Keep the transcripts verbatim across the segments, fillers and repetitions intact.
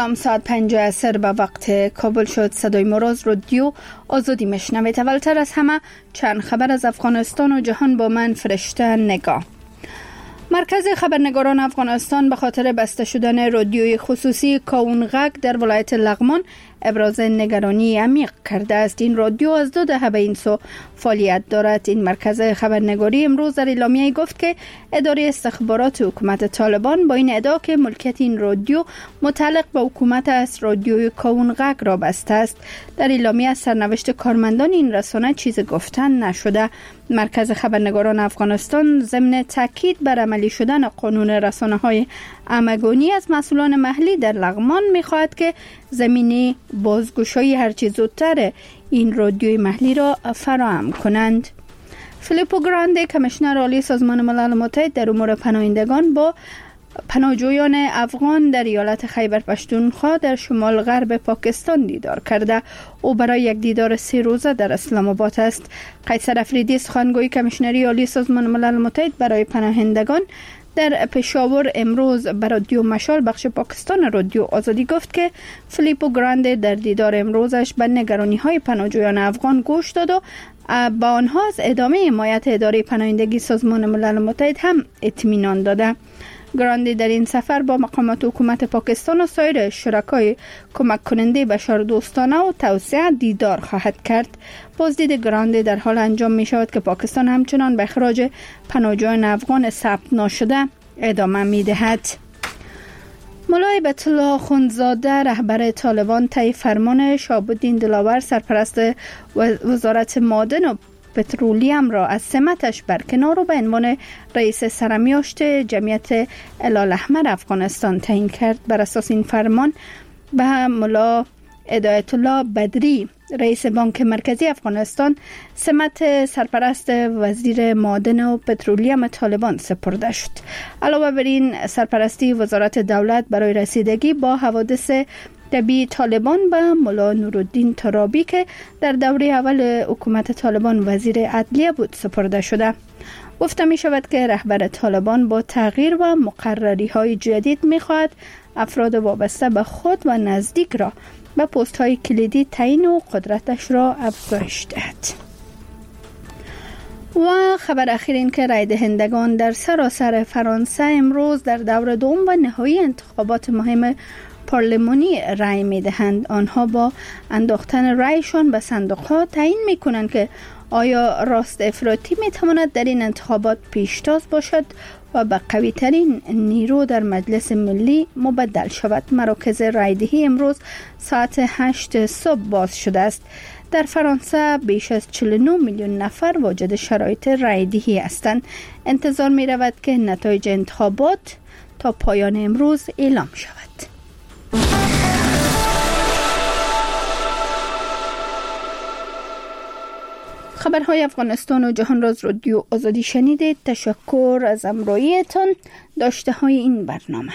سلام، ساعت پنج عصر به وقت کابل شد. صدای مراز رادیو آزادی مشنوید. اولتر از همه چند خبر از افغانستان و جهان با من فرشته نگاه. مرکز خبرنگاران افغانستان به خاطر بسته شدن رادیوی خصوصی کاون غک در ولایت لغمان ابراز نگرانی عمیق کرده است. این رادیو از دو دهه به این سو فعالیت دارد. این مرکز خبرنگاری امروز در اعلامیه گفت که اداره استخبارات حکومت طالبان با این ادعا که ملکیت این رادیو متعلق به حکومت است، رادیوی کاون غک را بسته است. در اعلامیه از سرنوشت کارمندان این رسانه چیز گفتن نشده. مرکز خبرنگاران افغانستان ضمن تاکید بر عملی شدن قانون رسانه‌های همگانی از مسئولان محلی در لغمان می‌خواهد که زمینه بازگشایی هرچه زودتر این رادیوی محلی را فراهم کنند. فیلیپو گراندی کمیشنر عالی سازمان ملل متحد در امور پناهندگان با پناهجویان افغان در ایالت خیبر پختونخوا در شمال غرب پاکستان دیدار کرده. او برای یک دیدار سه روزه در اسلام آباد است. قیصر افریدی سخنگوی کمیشنری عالی سازمان ملل متحد برای پناهندگان در پشاور امروز به رادیو مشال بخش پاکستان رادیو آزادی گفت که فیلیپو گراندی در دیدار امروزش به نگرانی‌های پناهجویان افغان گوش داد و با آنها از ادامه حمایت اداره پناهندگی سازمان ملل متحد هم اطمینان داده. گراندی در این سفر با مقامات حکومت پاکستان و سایر شرکای کمک کننده بشردوستانه و توسعه دیدار خواهد کرد. بازدید گراندی در حال انجام می شود که پاکستان همچنان به اخراج پناهجویان افغان ثبت نشده ادامه می دهد. مولای بیت الله اخوندزاده رهبر طالبان طی فرمان شهاب الدین دلاور سرپرست وزارت معادن و پترولیم را از سمتش برکنار و به عنوان رئیس سرمیاشت جمعیت هلال احمر افغانستان تعیین کرد. بر اساس این فرمان به مولا هدایت الله بدری رئیس بانک مرکزی افغانستان سمت سرپرست وزیر معادن و پترولیم طالبان سپرده شد. علاوه بر این سرپرستی وزارت دولت برای رسیدگی با حوادث طبیعی طالبان به مولا نورالدین ترابی که در دوره اول حکومت طالبان وزیر عدلیه بود سپرده شده. گفته می شود که رهبر طالبان با تغییر و مقرری های جدید می خواهد افراد وابسته به خود و نزدیک را به پست های کلیدی تعیین و قدرتش را افزایش دهد. و خبر اخیر این که رای دهندگان در سراسر فرانسه امروز در دور دوم و نهایی انتخابات مهم پارلمانی رای می دهند. آنها با انداختن رایشان به صندوق‌ها تعیین می کنند که آیا راست افراطی می تواند در این انتخابات پیشتاز باشد و به قوی ترین نیرو در مجلس ملی مبدل شود. مراکز رایدهی امروز ساعت هشت صبح باز شده است. در فرانسه بیش از چهل و نه میلیون نفر واجد شرایط رایدهی هستند. انتظار می رود که نتایج انتخابات تا پایان امروز اعلام شود. خبرهای افغانستان و جهان را از رادیو آزادی شنیدید. تشکر از همراهیتان. داشته های این برنامه: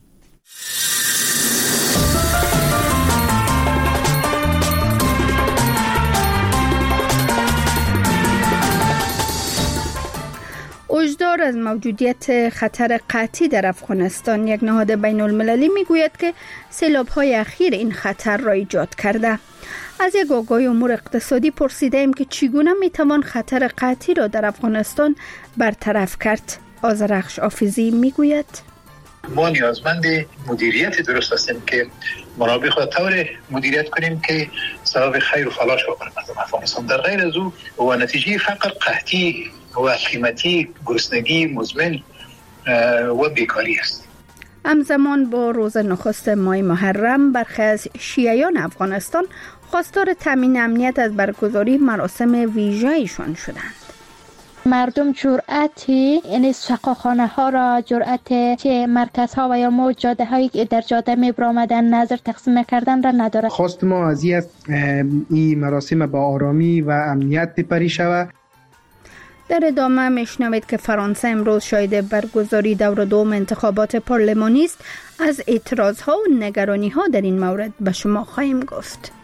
هشدار از موجودیت خطر قحطی در افغانستان. یک نهاد بین المللی میگوید که سیلاب‌های اخیر این خطر را ایجاد کرده. از یک آگاهی امور اقتصادی پرسیده ایم که چگونه میتوان خطر قحطی را در افغانستان برطرف کرد. آذرخش حافظی میگوید ما نیازمند مدیریت درست هستیم که منابع خود طور مدیریت کنیم که سبب خیر و فلاح بکنه مردم افغانستان. در غیر از او و نتیجه فقر، قحطی و قیمتی، گرسنگی مزمن و بیکاری است. همزمان با روز نخست ماه محرم برخی از شیعیان افغانستان خواستار تامین امنیت از برگزاری مراسم ویژه‌ایشان شدند. مردم جرأتی یعنی سقاخانه ها را جرأت که مرکز ها و یا مو جاده هایی که در جاده می برآمدن نظر تقسیم کردن را نداره. خواست ما از این مراسم با آرامی و امنیت بپری شود. در ادامه میشنوید که فرانسه امروز شاهد برگزاری دور دوم انتخابات پارلمانی است. از اعتراض ها و نگرانی ها در این مورد به شما خواهیم گفت.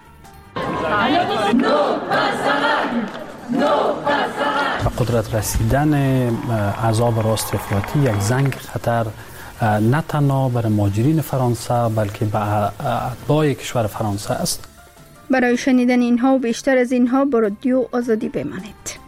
به قدرت رسیدن عذاب راست افراطی یک زنگ خطر نه تنها برای مهاجرین فرانسه بلکه به اتباع کشور فرانسه است. برای شنیدن اینها و بیشتر از اینها با رادیو آزادی بمانید.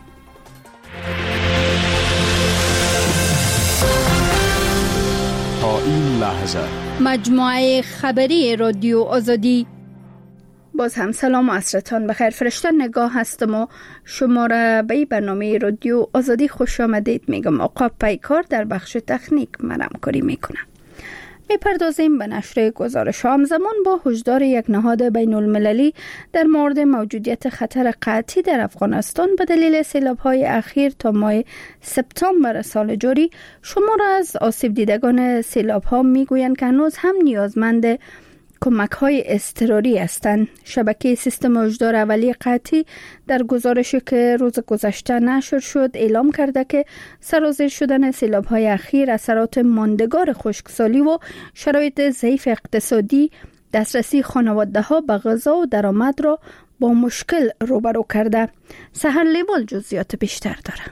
تا این لحظه مجموعه خبری رادیو آزادی. باز هم سلام و عصرتان بخیر. فرشته نگاه هستم و شما را به برنامه رادیو آزادی خوش آمدید میگم. آقا پیکار در بخش تکنیک من همکاری میکنم. میپردازیم به نشر گزارش ها. همزمان با هشدار یک نهاد بین المللی در مورد موجودیت خطر قحطی در افغانستان به دلیل سیلاب های اخیر تا ماه سپتامبر سال جاری، شمار از آسیب دیدگان سیلاب ها میگویند که هنوز هم نیازمند کمک های اضطراری هستند. شبکه سیستم هشدار اولیه قحطی در گزارشی که روز گذشته نشر شد اعلام کرده که سرازیر شدن سیلاب های اخیر، اثرات ماندگار خشکسالی و شرایط ضعیف اقتصادی دسترسی خانواده ها به غذا و درآمد را با مشکل روبرو کرده. سحر لیبال جزئیات بیشتر داره.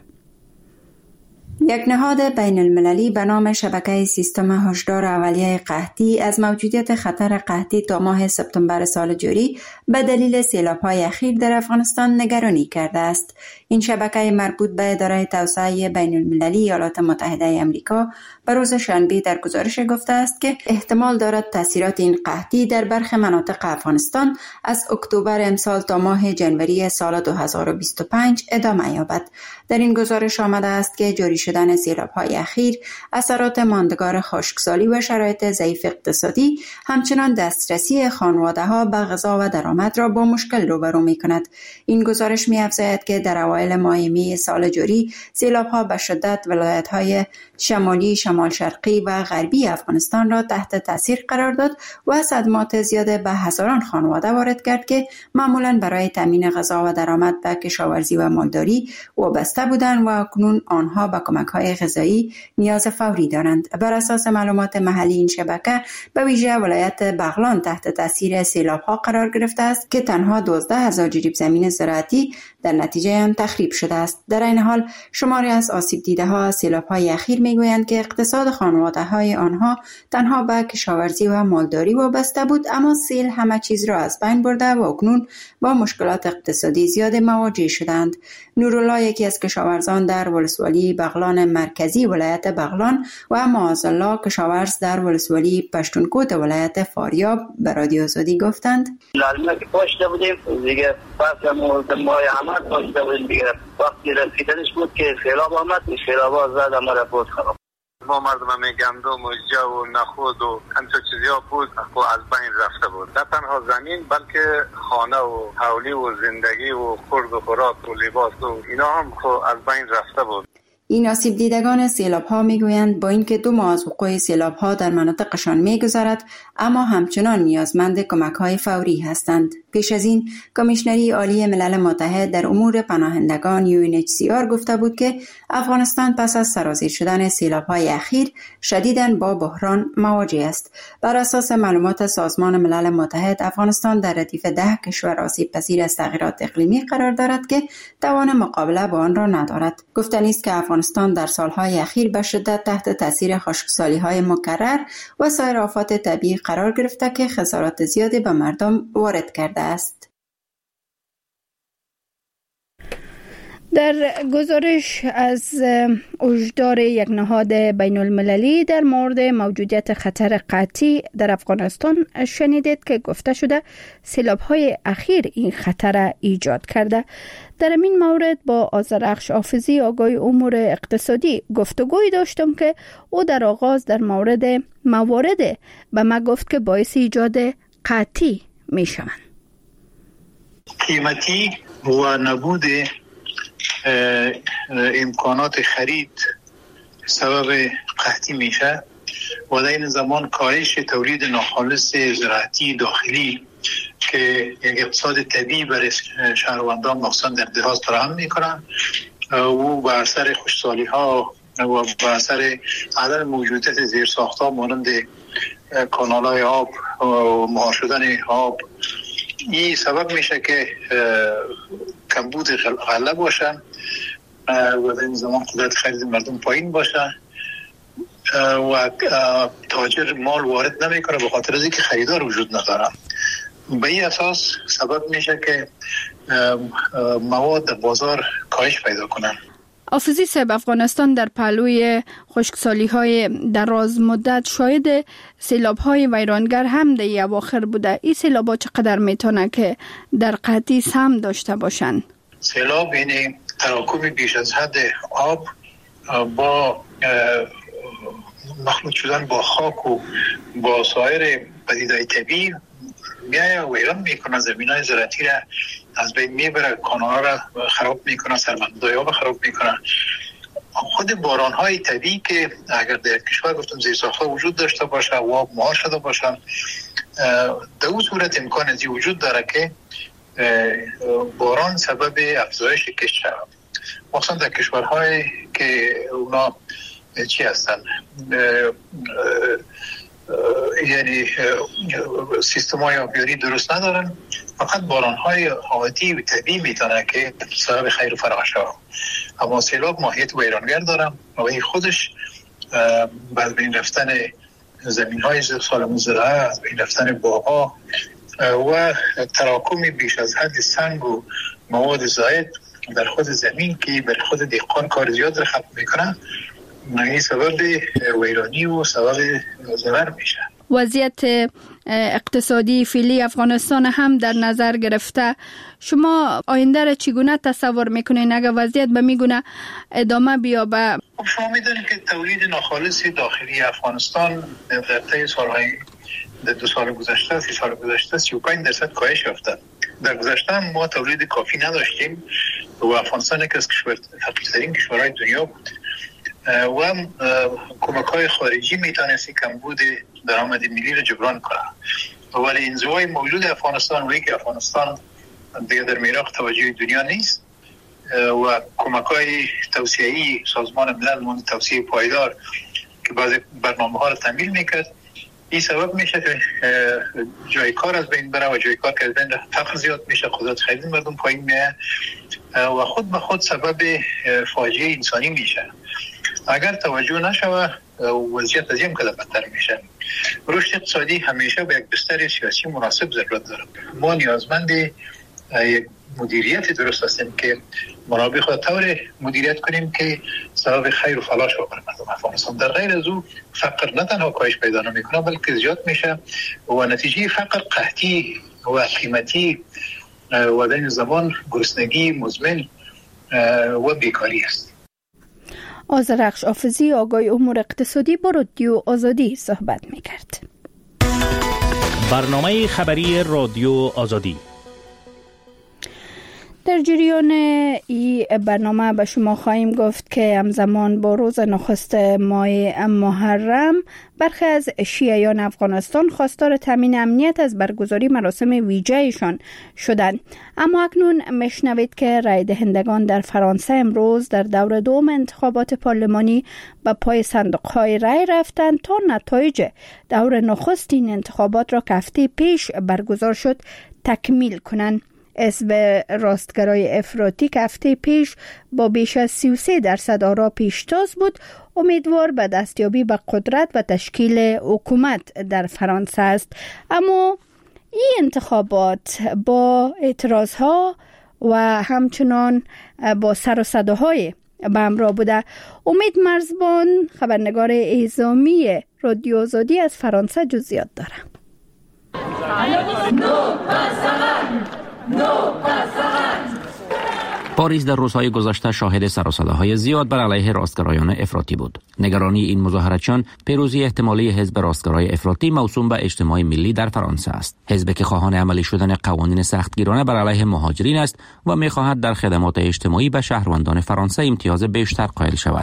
یک نهاد بین المللی به نام شبکه سیستم هشدار اولیه قحطی از موجودیت خطر قحطی تا ماه سپتامبر سال جاری به دلیل سیلاب‌های اخیر در افغانستان نگرانی کرده است. این شبکه مربوط به اداره توسعه بین المللی ایالات متحده آمریکا به روز شنبه در گزارش گفته است که احتمال دارد تاثیرات این قحطی در برخی مناطق افغانستان از اکتبر امسال تا ماه جنوری سال دو هزار و بیست و پنج ادامه یابد. در این گزارش آمده است که جاری شدن سیلاب‌های اخیر، اثرات ماندگار خشکسالی و شرایط ضعیف اقتصادی همچنان دسترسی خانواده‌ها به غذا و درآمد را با مشکل روبرو می‌کند. این گزارش می‌افزاید که در اوایل ماه می سال جاری سیلاب‌ها به شدت ولایت‌های شمالی، شمال شرقی و غربی افغانستان را تحت تاثیر قرار داد و صدمات زیاده به هزاران خانواده وارد کرد که معمولاً برای تامین غذا و درآمد به کشاورزی و مالداری وابسته بودند و اکنون آنها به کمک‌های غذایی نیاز فوری دارند. بر اساس معلومات محلی این شبکه به ویژه ولایت بغلان تحت تاثیر سیلاب‌ها قرار گرفته است که تنها دوازده هزار جریب زمین زراعتی در نتیجه آن تخریب شده است. در این حال شماری از آسیب دیده‌ها از سیلاب‌های اخیر میگویند که اقتصاد خانواده‌های آنها تنها به کشاورزی و مالداری وابسته بود، اما سیل همه چیز را از بین برده و اکنون با مشکلات اقتصادی زیاد مواجه شدند. نورالله یکی از کشاورزان در ولسوالی بغلان مرکزی ولایت بغلان و معاذالله کشاورز در ولسوالی پشتونکوت ولایت فاریاب به رادیو آزادی گفتند: لازمه که پاشته بودیم دیگه، پس ماه احمد پاشته بودیم دیگه، وقتی رسیدنش بود که سیلاب آمد، سیلاب ها زد اما را بود خراب. ما مردم گندم و جو و نخود و همچه چیزی ها بود و از بین رفته بود. نه تنها زمین بلکه خانه و حولی و زندگی و خورد و خوراک و لباس و اینا هم از بین رفته بود. این آسیب دیدگان سیلاب‌ها میگویند با اینکه دو ماه از وقوع سیلاب‌ها در مناطقشان میگذرد، اما همچنان نیازمند کمک‌های فوری هستند. پیش از این کمیشنری عالی ملل متحد در امور پناهندگان یو ان اچ سی آر گفته بود که افغانستان پس از سرازیر شدن سیلاب‌های اخیر شدیداً با بحران مواجه است. بر اساس معلومات سازمان ملل متحد، افغانستان در ردیف ده کشور آسیب پذیر از تغییرات اقلیمی قرار دارد که توان مقابله با آن را ندارد. گفتنی است که افغانستان در سالهای اخیر به شدت تحت تاثیر خشکسالی‌های مکرر و سایر آفات طبیعی قرار گرفته که خسارات زیادی به مردم وارد کرده است. در گزارش از هشدار یک نهاد بین المللی در مورد موجودیت خطر قحطی در افغانستان شنیدید که گفته شده سیلاب‌های اخیر این خطر ایجاد کرده. در این مورد با آذرخش حافظی آگاه امور اقتصادی گفتگوی داشتم که او در آغاز در مورد موارد به ما گفت که باعث ایجاد قحطی می شوند. قیمتی و نبود امکانات خرید سبب قحطی میشه و در این زمان کاهش تولید ناخالص زراعتی داخلی که یک اقتصاد طبیعی برای شهروندان مخصوصا در دهات فراهم میکنن و بر اثر خشکسالی ها و بر اثر عدم موجودیت زیرساخت‌ها مانند کانال‌های آب و مهار شدن آب، این سبب میشه که کمبود غله باشه و در این زمان قدرت خرید مردم پایین باشه و تاجر مال وارد نمیکنه به خاطر از اینکه خریدار وجود نداره. به این اساس سبب میشه که مواد در بازار کاهش پیدا کنن. حافظی صاحب، افغانستان در پهلوی خشکسالی های دراز مدت شاهد سیلاب های ویرانگر هم در اواخر بوده. این سیلاب ها چقدر میتونه که در قحطی سهم داشته باشن؟ سیلاب یعنی تراکم بیش از حد آب با مخلوط شدن با خاک و با سایر پدیده‌های طبیعی میایه و ویران میکنه، زمینای زراعتی را از بین میبره، کانال‌ها را خراب میکنه، سربندهای آب خراب میکنه. خود باران‌های طبیعی که اگر در کشور گفتم زیرساخت‌ها وجود داشته باشه و آب مهار شده باشه، در اون صورت امکان ازی وجود داره که باران سبب افزایش کشت شود. مخصوصا در کشورهایی که اونا چی هستن، یعنی سیستم های آبیاری درست ندارن، فقط باران های عادی و طبیعی میتونه که سبب خیر و فلاح شود. اما سیلاب ماهیت ویرانگر داره و این خودش بعد بین رفتن زمین های سالم زراعه، از بین رفتن باغ‌ها و تراکم بیش از حد سنگ و مواد زائد در خود زمین که بر خود دهقان کار زیاد را ختم میکنه، این سبب ویرانی و سبب ضرر میشه. وضعیت اقتصادی فعلی افغانستان هم در نظر گرفته، شما آینده را چگونه تصور میکنین اگر وضعیت به میگونه ادامه بیابه؟ شما میدونید که تولید ناخالص داخلی افغانستان در طی سالهای در دو سال گذشته، سی سال گذشته سی و پنج درصد کاهش یافته. در گذشته ما تولید کافی نداشتیم و افغانستان یکی از کشور فقیرترین کشورهای دنیا بود و کمک‌های خارجی میتونستی کمبود درآمد ملی را جبران کنه، ولی انزوای موجود افغانستان و اینکه افغانستان دیگه در میراث توجه دنیا نیست و کمک‌های توسعه‌ای سازمان ملل مانند توسعه پایدار که بعضی برنامه‌ها را تمویل میکرد، این سبب میشه که جای کار از بین بره و جای کار که از بین فقر زیاد میشه، قدرت خرید مردم پایین میاد و خود به خود سبب فاجعه انسانی میشه. اگر توجه نشوه وضعیت از این کده بدتر میشه. رشد اقتصادی همیشه به یک بستر سیاسی مناسب ضرورت داره. ما نیازمند یک مدیریت درست هستیم که منابع خود طور مدیریت کنیم که سبب خیر و فلاح شود برای مردم افغانستان. در غیر از او فقر نه تنها کاهش پیدا نمیکنه بلکه زیاد میشه و نتیجه فقر قحطی و قیمتی و در این زمان گرسنگی مزمن و بیکاری است. آذرخش حافظی آگاه امور اقتصادی با رادیو آزادی صحبت میکرد. برنامه خبری رادیو آزادی. در جریان این برنامه به شما خواهیم گفت که همزمان با روز نخست ماه محرم برخی از شیعیان افغانستان خواستار تامین امنیت از برگزاری مراسم ویژه‌شان شدند. اما اکنون میشنوید که رای دهندگان در فرانسه امروز در دور دوم انتخابات پارلمانی به پای صندوق‌های رای رفتند تا نتایج دور نخست این انتخابات را که هفته پیش برگزار شد تکمیل کنند. حزب راستگرای افراطی که هفته پیش با بیش از سی و سه درصد آرا پیشتاز بود، امیدوار به دستیابی به قدرت و تشکیل حکومت در فرانسه است. اما این انتخابات با اعتراضها و همچنان با سر و صداهای به همراه بوده. امید مرزبان، خبرنگار اعزامی رادیو آزادی از فرانسه جزئیات داره. پاریس در روزهای گذشته شاهد سر و صداهای زیاد بر علیه راستگرایان افراطی بود. نگرانی این مظاهرچیان پیروزی احتمالی حزب راستگرای افراطی موسوم به اجتماع ملی در فرانسه است. حزبی که خواهان عملی شدن قوانین سختگیرانه بر علیه مهاجرین است و می‌خواهد در خدمات اجتماعی به شهروندان فرانسه امتیاز بیشتر قائل شود.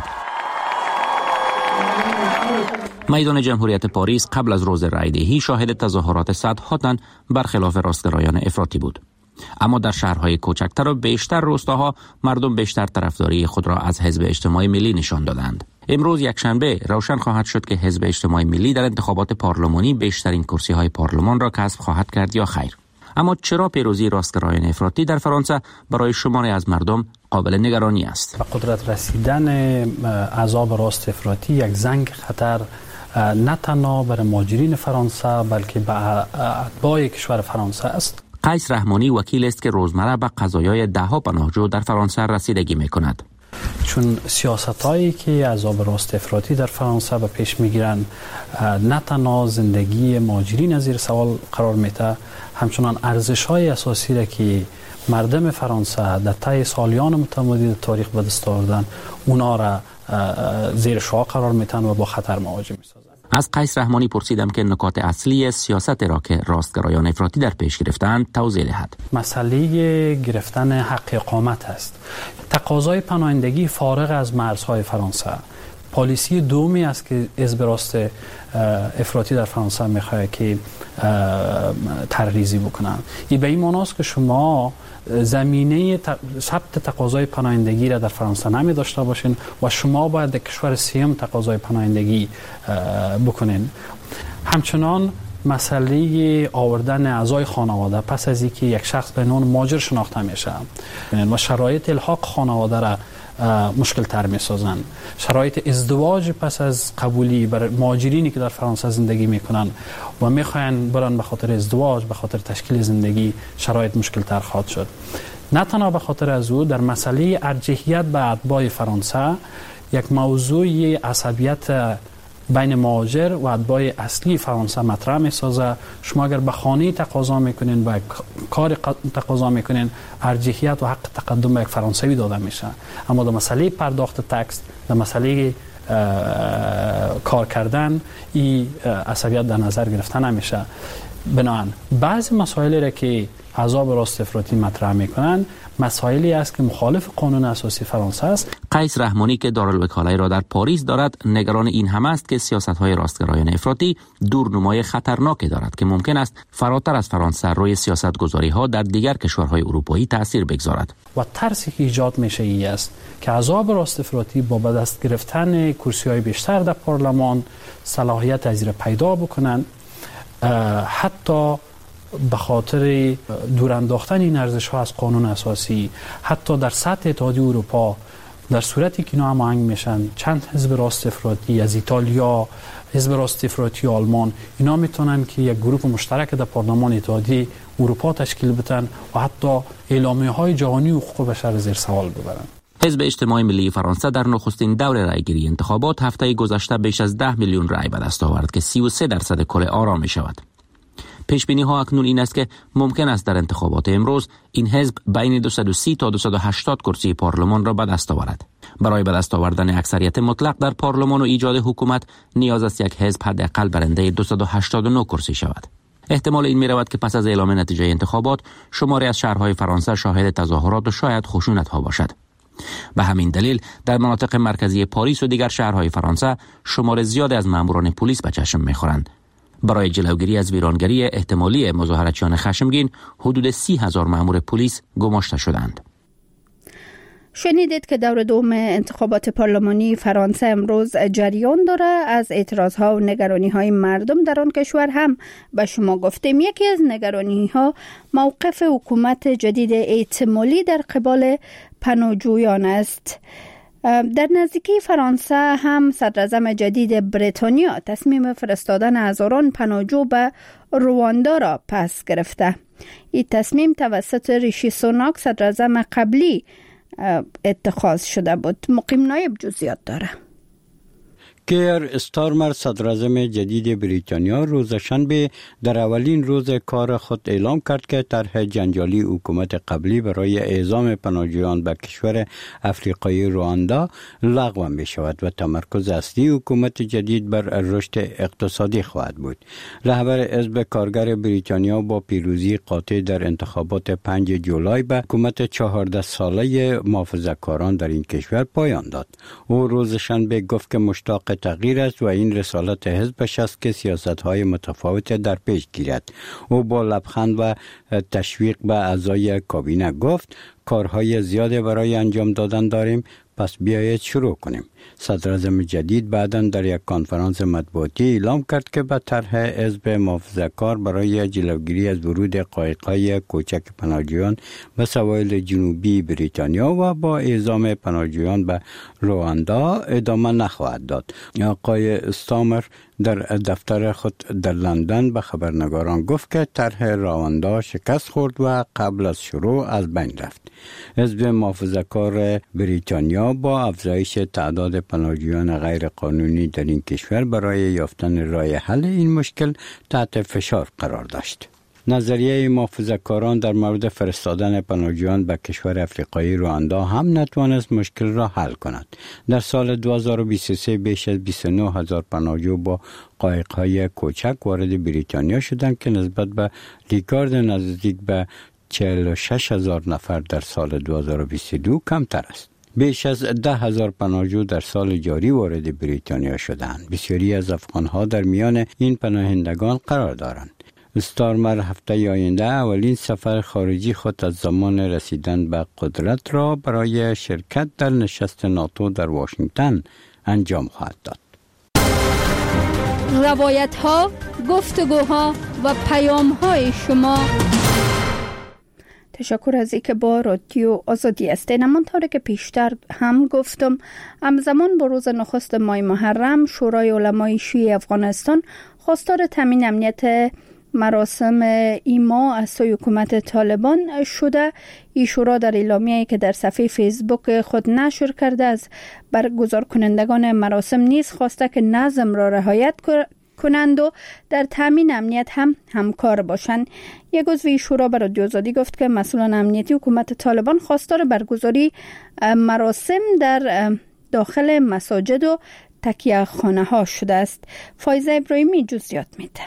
میدان جمهوریت پاریس قبل از روز رایدهی شاهد تظاهرات صدها تن برخلاف راستگرایان افراطی بود. اما در شهرهای کوچکتر و بیشتر روستاها مردم بیشتر طرفداری خود را از حزب اجتماعی ملی نشان دادند. امروز یکشنبه روشن خواهد شد که حزب اجتماعی ملی در انتخابات پارلمانی بیشترین کرسی‌های پارلمان را کسب خواهد کرد یا خیر. اما چرا پیروزی راستگرایان افراطی در فرانسه برای شماری از مردم قابل نگرانی است. به قدرت رسیدن عذاب راست افراطی یک زنگ خطر نه تنها برای مهاجرین فرانسه بلکه به اتباع کشور فرانسه است. قیس رحمانی وکیل است که روزمره به قضایای دهها پناهجو در فرانسه رسیدگی می‌کند. چون سیاستایی که عذاب راست افراطی در فرانسه به پیش میگیرند نه تنها زندگی مهاجرین از زیر سوال قرار میده، همچنان ارزش‌های اساسی را که مردم فرانسه در طی سالیان متمادی تاریخ به دست آوردن اونا را زیر شعاع قرار میدن و با خطر مواجه میسازند. از قیس رحمانی پرسیدم که نکات اصلی سیاست را که راستگرایان افراطی در پیش گرفتند توضیح دهد. مسئله گرفتن حق اقامت است. تقاضای پناهندگی فارغ از مرزهای فرانسه پالیسی دومی است که حزب راست افراطی در فرانسه میخواد که ترریزی بکنن. این به این معناست که شما زمینه ثبت تقاضای پناهندگی را در فرانسه نمی داشته باشین و شما باید در کشور سیام تقاضای پناهندگی بکنین. همچنان مسئله آوردن اعضای خانواده پس از اینکه یک شخص به عنوان مهاجر شناخته میشه و شرایط الحاق خانواده را مشکل تر می سازن. شرایط ازدواج پس از قبولی برای مهاجرینی که در فرانسه زندگی میکنن و میخواین برن به خاطر ازدواج به خاطر تشکیل زندگی شرایط مشکل تر خواهد شد. نه تنها به خاطر از او در مسئله ارجحیت به اتباع فرانسه یک موضوع عصبیت بین مهاجر و اتباع اصلی فرانسه مطرح میسازه. شما اگر به خانه تقاضا میکنین و کار تقاضا میکنین ارجحیت و حق تقدم به یک فرانسوی داده میشه، اما در مسئله پرداخت تکس در مسئله کار کردن این عصبیت در نظر گرفته نمیشه. بنابراین بعضی مسائلی را که عذاب راست افراطی مطرح میکنن مسائلی است که مخالف قانون اساسی فرانسه است. قیس رحمانی که دارالوکاله را در پاریس دارد نگران این هم است که سیاست‌های راستگرایان افراطی دورنمای خطرناکی دارد که ممکن است فراتر از فرانسه روی سیاست‌گذاری‌ها در دیگر کشورهای اروپایی تأثیر بگذارد. و ترسی که ایجاد میشه ای است که عذاب راست افراطی با به دست گرفتن کرسی‌های بیشتر در پارلمان صلاحیت از پیدا بکنند، حتی به خاطر دور انداختن این ارزش‌ها از قانون اساسی، حتی در سطح اتحادیه اروپا در صورتی که اینا هماهنگ میشن چند حزب راست افراطی از ایتالیا، حزب راست افراطی آلمان، اینا میتونن که یک گروه مشترک در پارلمان اتحادیه اروپا تشکیل بدن و حتی اعلامیه‌های جهانی حقوق بشر زیر سوال ببرن. حزب اجتماعی ملی فرانسه در نخستین دور رأیگیری انتخابات هفته گذشته بیش از ده میلیون رأی به دست آورد که سی و سه درصد کل آرا می شود. پیش بینی ها اکنون این است که ممکن است در انتخابات امروز این حزب بین دویست و سی تا دویست و هشتاد کرسی پارلمان را به دست آورد. برای به دست آوردن اکثریت مطلق در پارلمان و ایجاد حکومت نیاز است یک حزب حداقل برنده دویست و هشتاد و نه کرسی شود. احتمال این می رود که پس از اعلام نتیجه انتخابات شماری از شهرهای فرانسه شاهد تظاهرات و شاید خشونت ها باشد. به همین دلیل در مناطق مرکزی پاریس و دیگر شهرهای فرانسه شمار زیادی از ماموران پلیس به چشم می‌خورند. برای جلوگیری از ویرانگری احتمالی مظاهراتیان خشمگین حدود سی هزار مامور پلیس گماشته شدند. شنیدید که دور دوم انتخابات پارلمانی فرانسه امروز جریان داره. از اعتراضها و نگرانی‌های مردم در آن کشور هم به شما گفتیم. یکی از نگرانی‌ها موقف حکومت جدید احتمالی در قبال پناهجویان است. در نزدیکی فرانسه هم صدراعظم جدید بریتانیا تصمیم فرستادن هزاران پناهجو به رواندا را پس گرفته. این تصمیم توسط ریشی سوناک صدراعظم قبلی اتخاذ شده بود. مقیم نایب جزئیات داره. کیر استارمر صدراعظم جدید بریتانیا روز شنبه در اولین روز کار خود اعلام کرد که طرح جنجالی حکومت قبلی برای اعزام پناهجویان به کشور افریقایی رواندا لغو می شود و تمرکز اصلی حکومت جدید بر رشد اقتصادی خواهد بود. رهبر حزب کارگر بریتانیا با پیروزی قاطع در انتخابات پنج جولای به حکومت چهارده ساله محافظه‌کاران در این کشور پایان داد. او روز شنبه گفت که مشتاق تغییر است و این رسالت حزبش است که سیاست‌های متفاوت در پیش گیرد. او با لبخند و تشویق به اعضای کابینه گفت کارهای زیاده برای انجام دادن داریم. پس بیایید شروع کنیم. صدر اعظم جدید بعداً در یک کنفرانس مطبوعاتی اعلام کرد که به طرح حزب محافظه‌کار برای جلوگیری از ورود قایق‌های کوچک پناهجویان به سواحل جنوبی بریتانیا و با اعزام پناهجویان به رواندا ادامه نخواهد داد. آقای استامر در دفتر خود در لندن به خبرنگاران گفت که طرح رواندا شکست خورد و قبل از شروع از بین رفت. حزب محافظه‌کار بریتانیا با افزایش تعداد پناهجویان غیر قانونی در این کشور برای یافتن راه حل این مشکل تحت فشار قرار داشت. نظریه محافظه‌کاران در مورد فرستادن پناهجویان به کشور افریقایی رواندا هم نتوانست مشکل را حل کند. در سال دو هزار و بیست و سه بیش از بیست و نه هزار پناهجو با قایق‌های کوچک وارد بریتانیا شدند که نسبت به ریکارد نزدیک به چهل و شش هزار نفر در سال دو هزار و بیست و دو کمتر است. بیش از ده هزار پناهجو در سال جاری وارد بریتانیا شدند. بسیاری از افغان‌ها در میان این پناهندگان قرار دارند. استارمر هفته آینده اولین سفر خارجی خود از زمان رسیدن به قدرت را برای شرکت در نشست ناتو در واشنگتن انجام خواهد داد. روایت ها، گفتگوها و پیام های شما. تشکر از اینکه با رادیو آزادی هستین. همانطور که پیشتر هم گفتم، همزمان با روز نخست ماه محرم شورای علمای شیعه افغانستان خواستار تامین امنیت مراسم ایما از سوی حکومت طالبان شده. این شورا در اعلامیه‌ای که در صفحه فیسبوک خود نشر کرده از برگزار کنندگان مراسم نیز خواسته که نظم را رعایت کنند و در تامین امنیت هم همکار باشند. یک عضو شورا به رادیو آزادی گفت که مسئولان امنیتی حکومت طالبان خواستار برگزاری مراسم در داخل مساجد و تکیه خانه ها شده است. فایزه ابراهیمی جزئیات میده.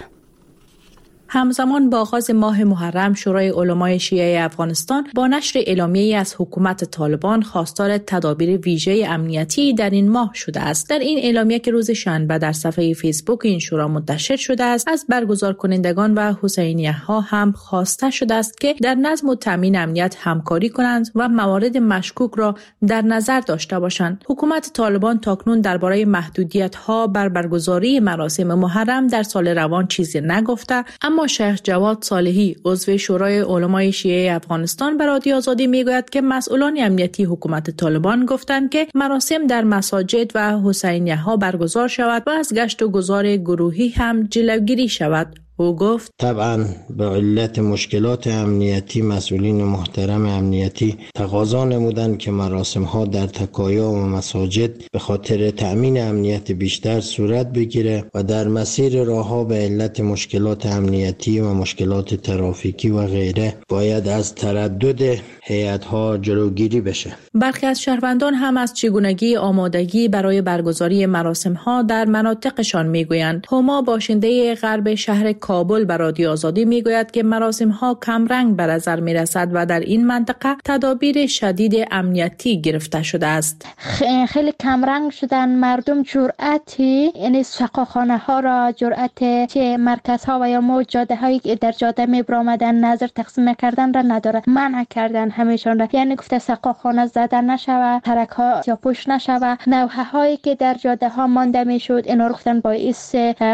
همزمان با آغاز ماه محرم شورای علمای شیعه افغانستان با نشر اعلامیه‌ای از حکومت طالبان خواستار تدابیر ویژه امنیتی در این ماه شده است. در این اعلامیه که روز شنبه در صفحه فیسبوک این شورا منتشر شده است، از برگزار کنندگان و حسینیه ها هم خواسته شده است که در نظم و تامین امنیت همکاری کنند و موارد مشکوک را در نظر داشته باشند. حکومت طالبان تاکنون درباره محدودیت ها بر برگزاری مراسم محرم در سال روان چیزی نگفته، اما شیخ جواد صالحی عضو شورای علمای شیعه افغانستان به رادیو آزادی میگوید که مسئولان امنیتی حکومت طالبان گفتند که مراسم در مساجد و حسینیه ها برگزار شود و از گشت و گذار گروهی هم جلوگیری شود. او گفت طبعا به علت مشکلات امنیتی مسئولین محترم امنیتی تقاضا نمودند که مراسم ها در تکایا و مساجد به خاطر تأمین امنیت بیشتر صورت بگیره و در مسیر راه ها به علت مشکلات امنیتی و مشکلات ترافیکی و غیره باید از تردد هیئت ها جلوگیری بشه. برخی از شهروندان هم از چگونگی آمادگی برای برگزاری مراسم ها در مناطقشان میگویند. هما باشنده غرب شهر کابل به رادیو آزادی میگوید که مراسم ها کم رنگ به نظر می رسد و در این منطقه تدابیر شدید امنیتی گرفته شده است. خیلی کم رنگ شدن. مردم جرأتی یعنی سقاخانه ها را جرأت چه مرکز ها و یا مو جاده هایی که در جاده می برآمدن نظر تقسیم کردن را نداره. منع کردن همیشون را، یعنی گفته سقاخانه زدن نشوه، ترک ها یا پوش نشوه. نوحه هایی که در جاده ها مانده می شد اینا رو گفتن باعث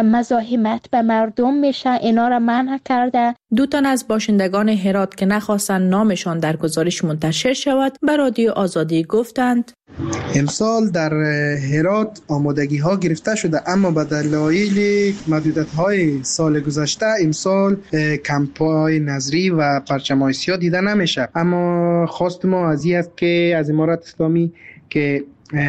مزاحمت به مردم میشه، اینا را منع کرده. دو تن از باشندگان هرات که نخواستن نامشان در گزارش منتشر شود به رادیو آزادی گفتند امسال در هرات آمادگی ها گرفته شده، اما به دلایل محدودیت های سال گذشته امسال کمپ های نظری و پرچم های سیاه دیده نمیشه. اما خواست ما از این است که از امارت اسلامی که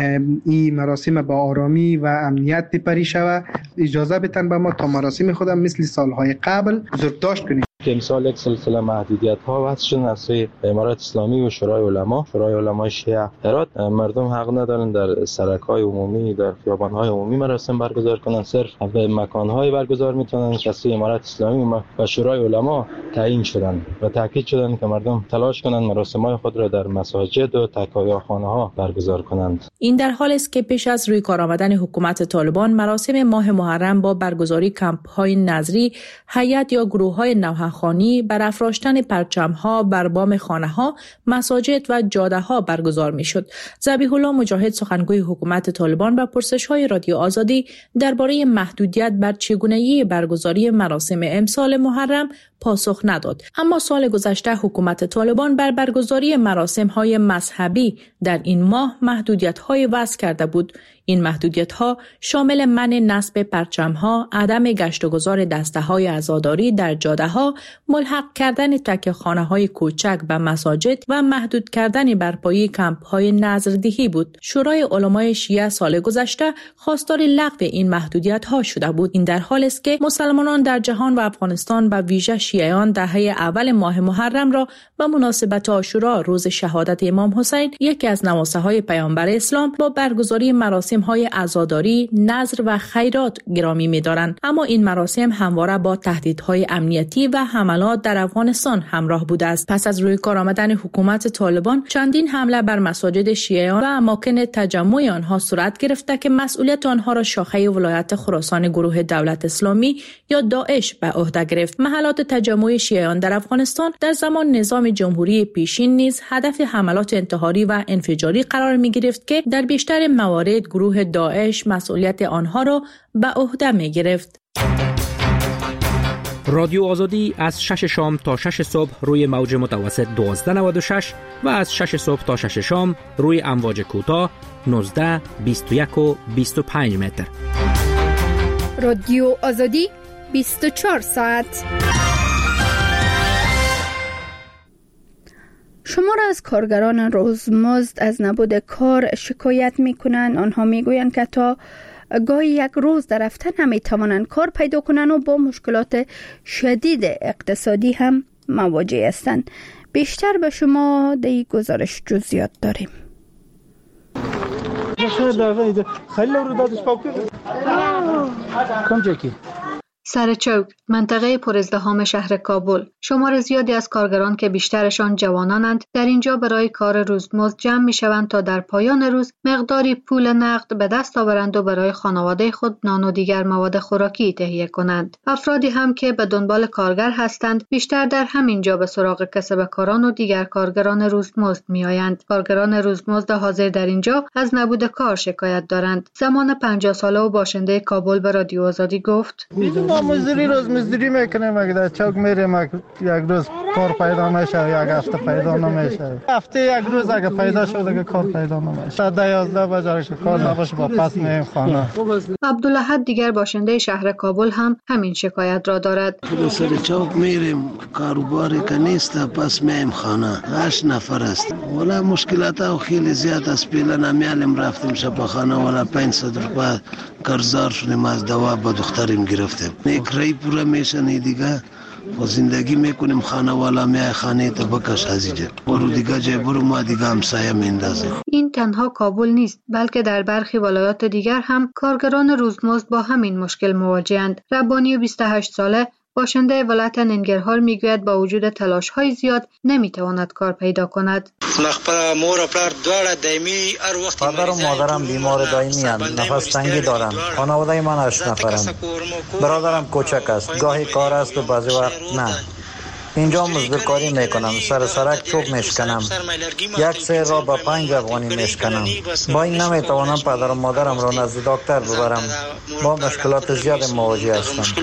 این مراسم با آرامی و امنیت بپری شود، اجازه بتن به ما تا مراسم خودم مثل سالهای قبل بزرگداشت کنیم. که امسال یک سلسله محدودیت ها وضع شد از سوی امارت اسلامی و شورای علما شورای علمای شیعه هرات. مردم حق ندارن در سرک‌های عمومی، در خیابان‌های عمومی مراسم برگزار کنن، صرف به مکان‌های برگزار میتونن که از سوی امارت اسلامی و شورای علما تعیین شدن و تاکید شدن که مردم تلاش کنند مراسم‌های خود را در مساجد و تکایاخانه‌ها برگزار کنند. این در حالی است که پیش از روی کار آمدن حکومت طالبان مراسم ماه محرم با برگزاری کمپ‌های نظری، هیئت یا گروه‌های نوحه نخوانی بر افراشتن پرچم‌ها بر بام خانه‌ها، مساجد و جاده‌ها برگزار می‌شد. ذبیح الله مجاهد سخنگوی حکومت طالبان به پرسش‌های رادیو آزادی درباره محدودیت بر چگونگی برگزاری مراسم امسال محرم پاسخ نداد. اما سال گذشته حکومت طالبان بر برگزاری مراسم‌های مذهبی در این ماه محدودیت‌های وضع کرده بود. این محدودیت‌ها شامل منع نصب پرچم‌ها، عدم گشت و گذار دسته‌های عزاداری در جاده‌ها، ملحق کردن تکه‌خانه‌های کوچک به مساجد و محدود کردن برپایی کمپ‌های نظردهی بود. شورای علمای شیعه سال گذشته خواستار لغو این محدودیت‌ها شده بود. این در حالی است که مسلمانان در جهان و افغانستان به ویژه شیعیان دهه اول ماه محرم را به مناسبت عاشورا روز شهادت امام حسین، یکی از نواسه‌های پیامبر اسلام، با برگزاری مراسم های عزاداری، نذر و خیرات گرامی می‌دارند. اما این مراسم همواره با تهدیدهای امنیتی و حملات در افغانستان همراه بوده است. پس از روی کار آمدن حکومت طالبان، چندین حمله بر مساجد شیعیان و اماکن تجمع آنها صورت گرفته که مسئولیت آنها را شاخه ولایت خراسان گروه دولت اسلامی یا داعش به عهده گرفت. محلات تجمع شیعیان در افغانستان در زمان نظام جمهوری پیشین نیز هدف حملات انتحاری و انفجاری قرار می‌گرفت که در بیشتر موارد گروه داعش مسئولیت آنها را به عهده می‌گرفت. رادیو آزادی از شش شام تا شش صبح روی موج متوسط دوازده نود و شش و از شش صبح تا شش شام روی امواج کوتاه نوزده، بیست و یک و بیست و پنج متر. رادیو آزادی بیست و چهار ساعت. شمار از کارگران روزمزد از نبود کار شکایت می کنند. آنها می گویند که تا گاهی یک روز در هفته نمی توانند کار پیدا کنند و با مشکلات شدید اقتصادی هم مواجه هستند. بیشتر به شما در این گزارش جزئیات داریم. سرچوک، منطقه پرازدحام شهر کابل. شمار زیادی از کارگران که بیشترشان جوانانند در اینجا برای کار روزمزد جمع می شوند تا در پایان روز مقداری پول نقد به دست آورند و برای خانواده خود نان و دیگر مواد خوراکی تهیه کنند. افرادی هم که به دنبال کارگر هستند بیشتر در همین جا به سراغ کسب کاران و دیگر کارگران روزمزد می آیند. کارگران روزمزد حاضر در اینجا از نبود کار شکایت دارند. زمان پنجاه ساله و باشنده کابل به رادیو آزادی گفت: ما مزدوری روز مزدوری میکنیم، اگه در چوک میریم یک روز کار پیدا میشه، یک هفته پیدا نمیشه. هفته یک روز اگه پیدا شد اگه کار پیدا نمیشه. ده یازده بجه که کار نباشه با پس میایم خانه. عبدالحد دیگر باشنده شهر کابل هم همین شکایت را دارد. سر چوک میریم کاروباری که نیست، پس میایم خانه. هشت نفر است. ولی مشکلات او خیلی زیاد است. پیلا نمیالیم رفتیم شب خانه ولی پانصد روپیه قرضدار شدیم، از دوا با دختریم گرفتیم. نکرای پورا میشنی دیگه و زندگی میکنیم. خانه والا میای خانه تا بکش هزیجه برو دیگه جای برو ما دیگه همسایه میندازه. این تنها کابل نیست بلکه در برخی ولایات دیگر هم کارگران روزمزد با همین مشکل مواجهند. ربانی بیست و هشت ساله باشنده ولایت ننگرهار میگوید با وجود تلاش‌های زیاد نمیتواند کار پیدا کند. خپل مور و پلار دواړه دایمي هر وخت پدر و مادرم بیمار دائمی اند، نفس تنگی دارند. خانواده من هشت نفرند. برادرم کوچک است، گاهی کار است و بعضی وقت نه. اینجا مزدورکاری میکنم، سر سرک چوب میشکنم، یک سیر را با پنج افغانی میشکنم. با این نمیتوانم پدر و مادرم را نزد دکتر ببرم. با مشکلات زیاد مواجه هستم.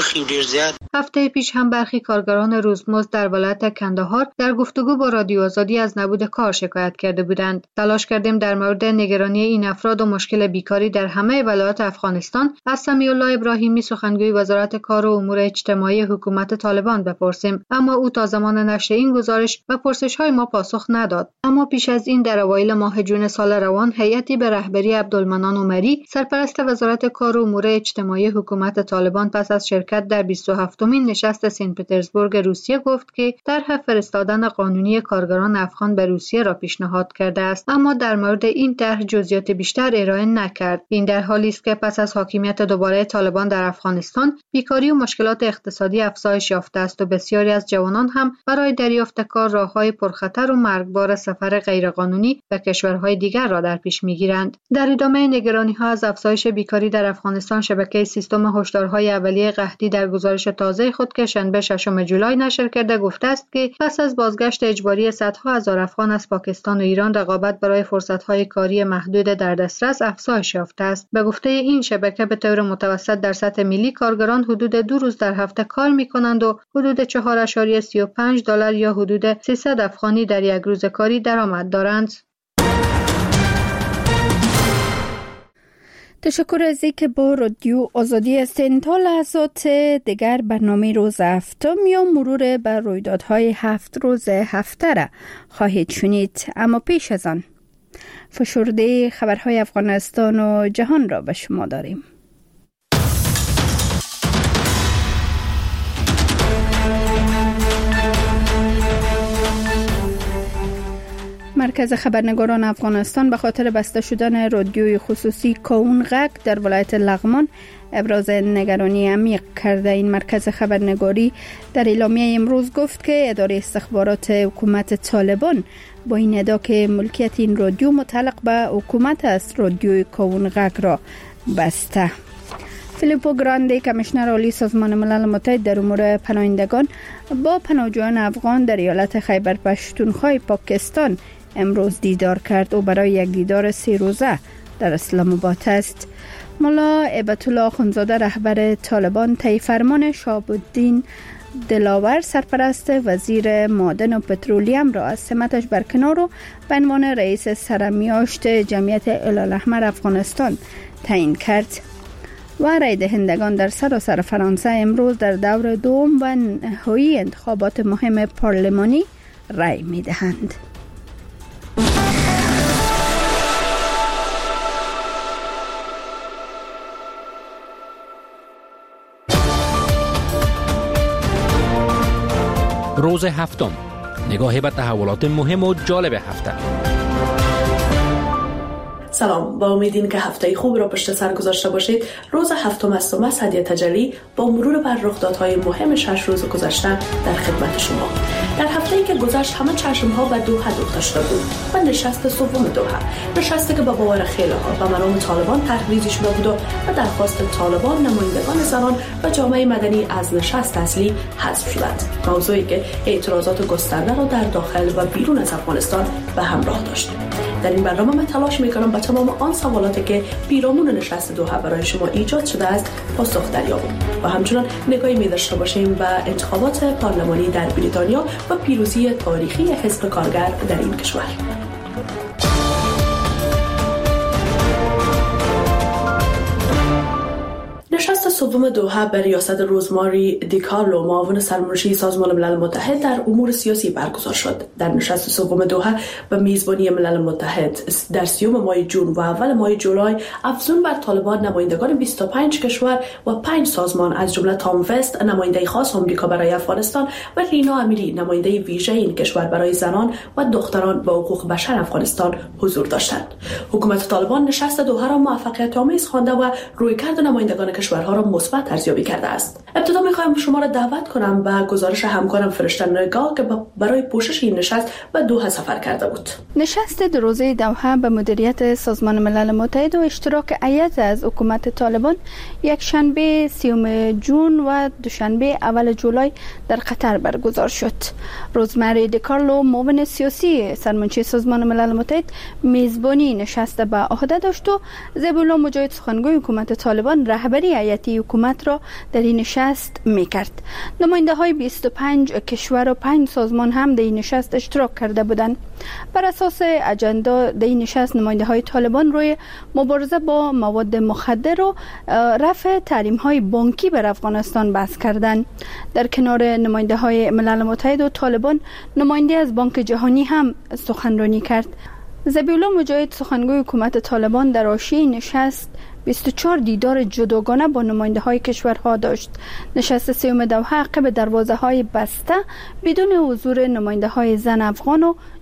هفته پیش هم برخی کارگران روزمزد در ولایت کندهار در گفتگو با رادیو آزادی از نبود کار شکایت کرده بودند. تلاش کردیم در مورد نگرانی این افراد و مشکل بیکاری در همه ولایات افغانستان از سمیع الله ابراهیمی سخنگوی وزارت کار و امور اجتماعی حکومت طالبان بپرسیم، اما او تا زمان نشر این گزارش به پرسش‌های ما پاسخ نداد. اما پیش از این در اوایل ماه جون سال روان هیئتی به رهبری عبدالمنان عمری سرپرست وزارت کار و امور اجتماعی حکومت طالبان پس از شرکت در بیست و هفتمین نشست سن پترزبورگ روسیه گفت که طرح فرستادن قانونی کارگران افغان به روسیه را پیشنهاد کرده است، اما در مورد این طرح جزئیات بیشتر ارائه نکرد. این در حالی است که پس از حاکمیت دوباره طالبان در افغانستان بیکاری و مشکلات اقتصادی افزایش یافته است و بسیاری از جوانان هم برای دریافت کار راههای پرخطر و مرگبار سفر غیرقانونی به کشورهای دیگر را در پیش می‌گیرند. در ادامه نگرانی‌ها از افزایش بیکاری در افغانستان، شبکه سیستم هشدارهای اولیه قحطی در گزارش تازه تازه خود که شنبه ششم جولای نشر کرده گفته است که پس از بازگشت اجباری صدها هزار افغان از پاکستان و ایران، رقابت برای فرصت‌های کاری محدود در دسترس افزایش یافته است. به گفته این شبکه به طور متوسط در سطح ملی کارگران حدود دو روز در هفته کار می‌کنند و حدود چهار ممیز سی و پنج دلار یا حدود سیصد افغانی در یک روز کاری درآمد دارند. تشکر از اینکه با رادیو آزادی هستین. تا لحظات دیگر برنامه روز هفتم یا مرور بر رویدادهای هفت روز هفته را خواهید شنید، اما پیش از آن فشرده خبرهای افغانستان و جهان را به شما داریم. مرکز خبرنگاران افغانستان به خاطر بسته شدن رادیوی خصوصی کاون غک در ولایت لغمان ابراز نگرانی عمیق کرده. این مرکز خبرنگاری در اعلامیه امروز گفت که اداره استخبارات حکومت طالبان با این ادعا که ملکیت این رادیو متعلق به حکومت است، رادیوی کاون غک را بسته. فیلیپو گراندی کمیشنر عالی سازمان ملل متحد در امور پناهندگان با پناهجویان افغان در ایالت خیبر پختونخوا پاکستان امروز دیدار کرد و برای یک دیدار سه روزه در اسلام آباد است. مولا عبت الله اخوندزاده رهبر طالبان طی فرمان شهاب الدین دلاور سرپرست وزیر معدن و پترولیم را از سمتش برکنار و به عنوان رئیس سرمیاشت جمعیت هلال احمر افغانستان تعیین کرد. و رای دهندگان در سراسر فرانسه امروز در دور دوم و نهایی انتخابات مهم پارلمانی رای می دهند. روز هفتم، نگاهی به تحولات مهم و جالب هفته. سلام، با امید که هفته خوب را پشت سر گذاشته باشید. روز هفتم از توماس هدیه تجلی با مرور بر رخدادهای مهم شش روز گذشته در خدمت شما. در هفته‌ای که گذشت همه چشم‌ها به دوحه دوخته شده بود و نشست سوم دوحه، نشستی که با باور خیلی‌ها به مرام طالبان تحریزی شده بود و درخواست طالبان نمایندگان زنان و جامعه مدنی از نشست اصلی حذف شدند. موضوعی که اعتراضات گسترده را در داخل و بیرون از افغانستان به همراه داشت. در این برنامه من تلاش می‌کنم با تمام آن سوالاتی که پیرامون نشست دوحه برای شما ایجاد شده است پاسخ دریابیم و همچنان نگاهی می‌داشته باشیم به انتخابات پارلمانی در بریتانیا و پیروزی تاریخی حزب کارگر در این کشور. نشست سوم دوحه به ریاست روزماری دیکارلو، معاون سرمنشی سازمان ملل متحد در امور سیاسی برگزار شد. در نشست سوم دوحه به میزبانی ملل متحد در سیوم ماه جون و اول ماه جولای افزون بر طالبان نمایندگان بیست و پنج کشور و پنج سازمان از جمله تام وست نماینده خاص آمریکا برای افغانستان و رینا امیری نماینده ویژه این کشور برای زنان و دختران با حقوق بشر افغانستان حضور داشتند. حکومت طالبان نشست دوحه را موفقیت آمیز خوانده و رویکرد نمایندگان کشورها را مثبت ارزیابی کرده است. ابتدا می‌خوایم شما را دعوت کنم به گزارش همکارم فرشته نگاه که برای پوشش این نشست به دوحه سفر کرده بود. نشست دو روزه دوحه به مدیریت سازمان ملل متحد و اشتراک هیئت از حکومت طالبان یک شنبه سیوم جون و دوشنبه اول جولای در قطر برگزار شد. روزمری دیکارلو، معاون سیاسی سرمنشی سازمان ملل متحد، میزبانی نشست به عهده داشت و ذبیحالله مجاهد سخنگوی حکومت طالبان رهبری هیئتی حکومت را در این نشست میکرد. نماینده های بیست و پنج کشور و پنج سازمان هم در این نشست اشتراک کرده بودند. بر اساس اجندا در این نشست نماینده های طالبان روی مبارزه با مواد مخدر و رفع تحریم های بانکی بر افغانستان بحث کردند. در کنار نماینده های ملل متحد و طالبان، نماینده از بانک جهانی هم سخنرانی کرد. ذبیحالله مجاهد سخنگوی حکومت طالبان در حاشیه نشست بیست و چهار دیدار جداگانه با نماینده های کشورها داشت. نشست سوم دوحه عقب دروازه های بسته بدون حضور نماینده های زن افغان و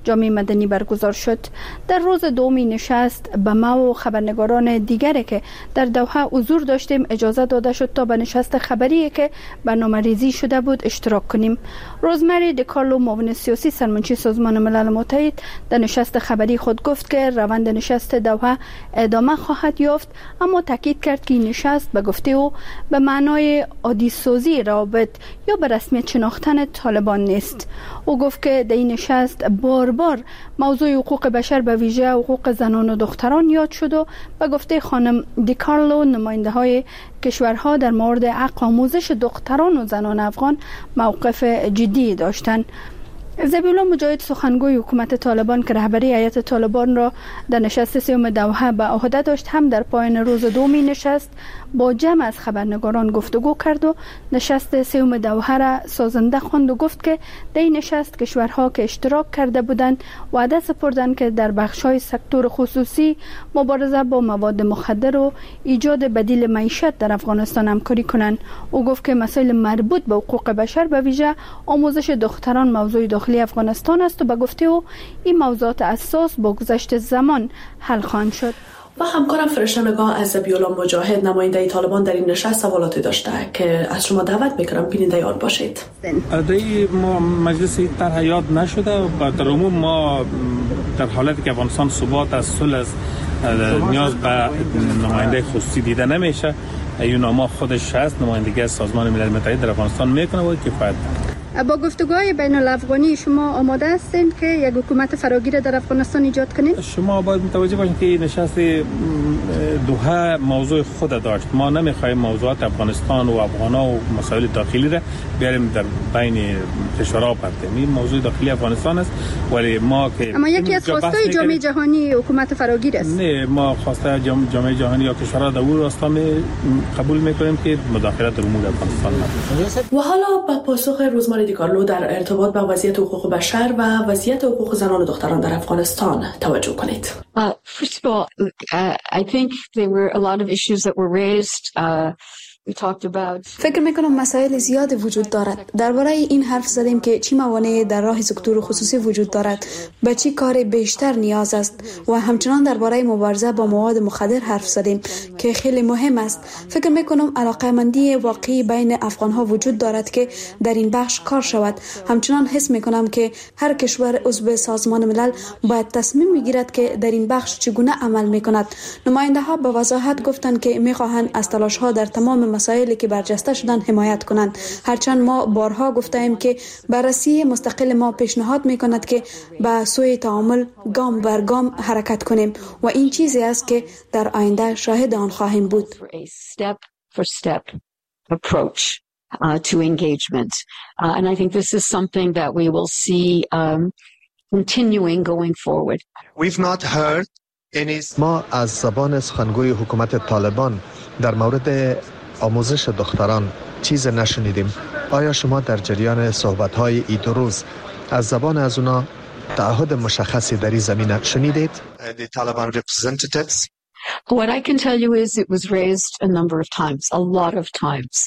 جامعه مدنی برگزار شد. در روز دومی نشست به ما و خبرنگاران دیگری که در دوحه حضور داشتیم اجازه داده شد تا به نشست خبری که برنامه‌ریزی شده بود اشتراک کنیم. روزمری دیکارلو، معاون سیاسی سرمنشی سازمان ملل متحد، در نشست خبری خود گفت که روند نشست دوحه ادامه خواهد یافت، اما تاکید کرد که این نشست به گفته او به معنای عادی سازی روابط یا به رسمیت شناختن طالبان نیست. او گفت که در این نشست بار بار موضوع حقوق بشر به ویژه حقوق زنان و دختران یاد شد و به گفته خانم دیکارلو نماینده های کشورها در مورد حق آموزش دختران و زنان افغان موقف جدی داشتند. ذبیحالله مجاهد، سخنگوی حکومت طالبان که رهبری هیئت طالبان را در نشست سوم دوحه به عهده داشت، هم در پایان روز دومی نشست با جمع از خبرنگاران گفتگو کرد و نشست سوم دوحه را سازنده خواند و گفت که در این نشست کشورها که اشتراک کرده بودند وعده سپردند که در بخش‌های سکتور خصوصی مبارزه با مواد مخدر و ایجاد بدیل معیشت در افغانستان همکاری کنند. او گفت که مسائل مربوط به حقوق بشر به ویژه آموزش دختران موضوع داخلی افغانستان است و به گفته او این موضوعات اساس با گذشت زمان حل خواهند شد. و همکارم فرشته نگاه از ذبیحالله مجاهد، نماینده طالبان در این نشست، سوالاتی داشته که از شما دعوت میکنم بیننده آن باشید. ادعای ما مجلس طرح یاد نشده و در عموم ما در حالتی که افغانستان ثبات از صلح از نیاز به نماینده خصوصی دیده نمیشه. ایوناما خودش هست، نمایندگی از سازمان ملل متحد در افغانستان میکنه و کفایت. با گفتگوهای بین الافغانی شما آماده هستید که یک حکومت فراگیر در افغانستان ایجاد کنید؟ شما باید متوجه باشید که نشست دوحه موضوع خود داشت. ما نمیخوایم موضوعات افغانستان و افغانا و مسائل داخلی را بیاریم در بین کشورها پرتیم. این موضوع داخلی افغانستان است، ولی ما که اما یکی از خواستای جامعه جهانی حکومت فراگیر است. نه، ما خواسته جامعه جهانی یا کشورها در اون راستا قبول میکنیم که مداخلت در امور افغانستان نکنند. و حالا با پاسخ روزمره دیکارلو در ارتباط با وضعیت حقوق بشر و وضعیت حقوق زنان و دختران در افغانستان توجه کنید. Uh, first of all, uh, I think there were a lot of issues that were raised. Uh, فکر میکنم مسائل زیاد وجود دارد. درباره این حرف زدیم که چی موانع در راه سکتور خصوصی وجود دارد، به چی کار بیشتر نیاز است و همچنان درباره مبارزه با مواد مخدر حرف زدیم که خیلی مهم است. فکر میکنم علاقه‌مندی واقعی بین افغان‌ها وجود دارد که در این بخش کار شود. همچنان حس میکنم که هر کشور عضو سازمان ملل باید تصمیم بگیرد که در این بخش چگونه عمل میکند. نماینده ها به وضاحت گفتند که میخواهند از تلاش ها در تمام مسائلی که برجسته شدن حمایت کنند، هرچند ما بارها گفتیم که بررسی مستقل ما پیشنهاد میکند که به سوی تعامل گام بر گام حرکت کنیم و این چیزی است که در آینده شاهد آن خواهیم بود. Step for step approach uh, to engagement, uh, and I think this is something that we will see um, continuing going forward. We've not heard any. ما از زبان سخنگوی حکومت طالبان در مورد آموزش دختران چیز نشنیدیم. آیا شما در جریان صحبت‌های ای دو روز از زبان از اونا تعهد مشخصی در این زمینه شنیدید؟ The Taliban representatives. What I can tell you is it was raised a number of times, a lot of times.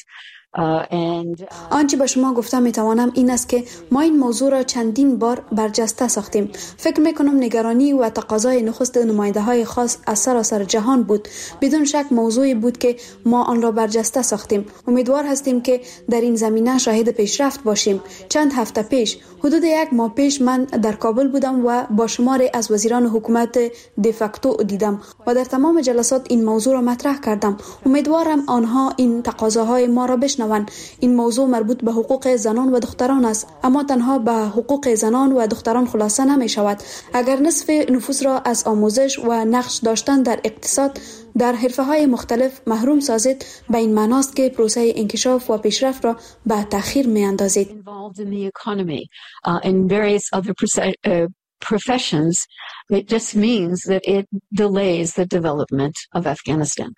آنچه به شما گفتم میتوانم این است که ما این موضوع را چندین بار برجسته ساختیم. فکر میکنم نگرانی و تقاضای نخست نماینده های خاص از سراسر جهان بود. بدون شک موضوعی بود که ما آن را برجسته ساختیم. امیدوار هستیم که در این زمینه شاهد پیشرفت باشیم. چند هفته پیش، حدود یک ماه پیش، من در کابل بودم و با شماری از وزیران حکومت دفاکتو دیدم و در تمام جلسات این موضوع را مطرح کردم. امیدوارم آنها این تقاضاهای ما را بشنوند. این موضوع مربوط به حقوق زنان و دختران است، اما تنها به حقوق زنان و دختران خلاصه نمی شود. اگر نصف نفوس را از آموزش و نقش داشتن در اقتصاد در حرفه‌های مختلف محروم سازید، به این معناست که پروسه انکشاف و پیشرفت را به تأخیر می‌اندازید. professions, it just means that it delays the development of Afghanistan.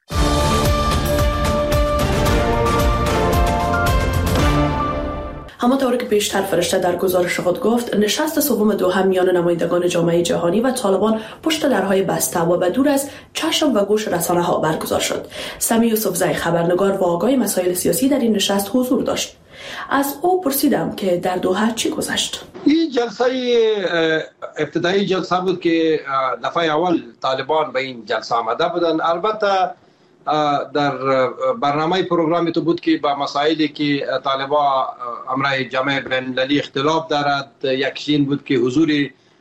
همانطور که پیشتر فرشته در گزارش خود گفت، نشست سوم دوحه میان نمایندگان جامعه جهانی و طالبان پشت درهای بسته و به دور از چشم و گوش رسانه‌ها برگزار شد. سمی یوسفزئی، خبرنگار و آگاه مسائل سیاسی، در این نشست حضور داشت. از او پرسیدم که در دوحه چی گذشت. این جلسه ابتدایی جلسه بود که دفعه اول طالبان به این جلسه آمده بودن. البته در برنامه پروگرامی تو بود که با مسائلی که طالبان امرای جامعه بین المللی اختلاف دارد، یکیش این بود که حضور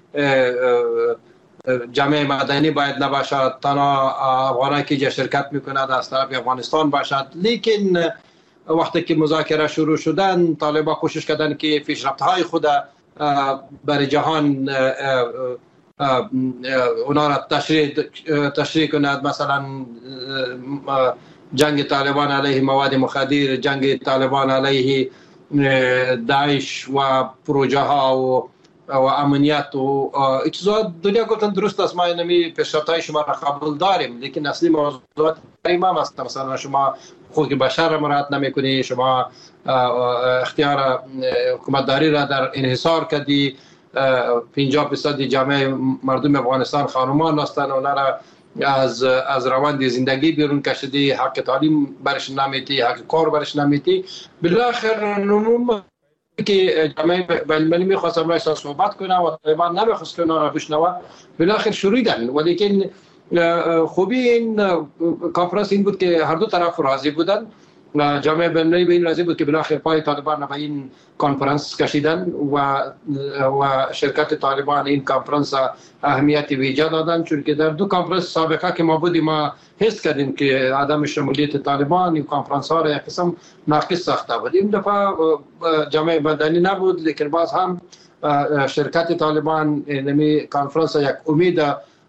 جامعه مدنی باید نباشد، تنها افغانایی که جا شرکت میکند از طرف افغانستان باشد. لیکن وقتی که مذاکره شروع شدن طالبان کوشش کردن که پیشرفت‌های خود برای جهان اونا را تشریح تشریح کند، مثلا جنگ طالبان علیه مواد مخدر، جنگ طالبان علیه داعش و پروژه ها و و امنیت و چیزا. دنیا گفتن درست است، ما اینمی پیشرفت‌های شما را قبول داریم، لیکن اصلی موضوعات ما است. مثلا شما حقوق بشر را مراعات نمی‌کنی، شما اختیار حکومتداری را در انحصار کردی، پنجاه درصد جامعه مردم افغانستان خانمان هستند، اونا را از از روند زندگی بیرون کشیدی، حق تعلیم برش نمیتی، حق کار برش نمیتی. بالاخره نموم که جامعه بین المللی می‌خواست امروز صحبت کنه و طالبان نمی‌خواست که اونا را بشنوه، بالاخره شروعیدن. ولیکن خوبی این کنفرانس این بود که هر دو طرف راضی بودن. جامعه بین المللی به این راضی بود که بالاخره پای طالبان به این کنفرانس کشیدن و و شرکت طالبان این کنفرانس اهمیت ویژه دادن، چون که در دو کنفرانس سابقه که ما بودیم ما حس کردیم که عدم شمولیت طالبان این کنفرانس ها را یک قسم ناقص ساخته بود. این دفعه جامعه مدنی نبود، لیکن باز هم شرکت طالبان نمی کنفرانس یک امید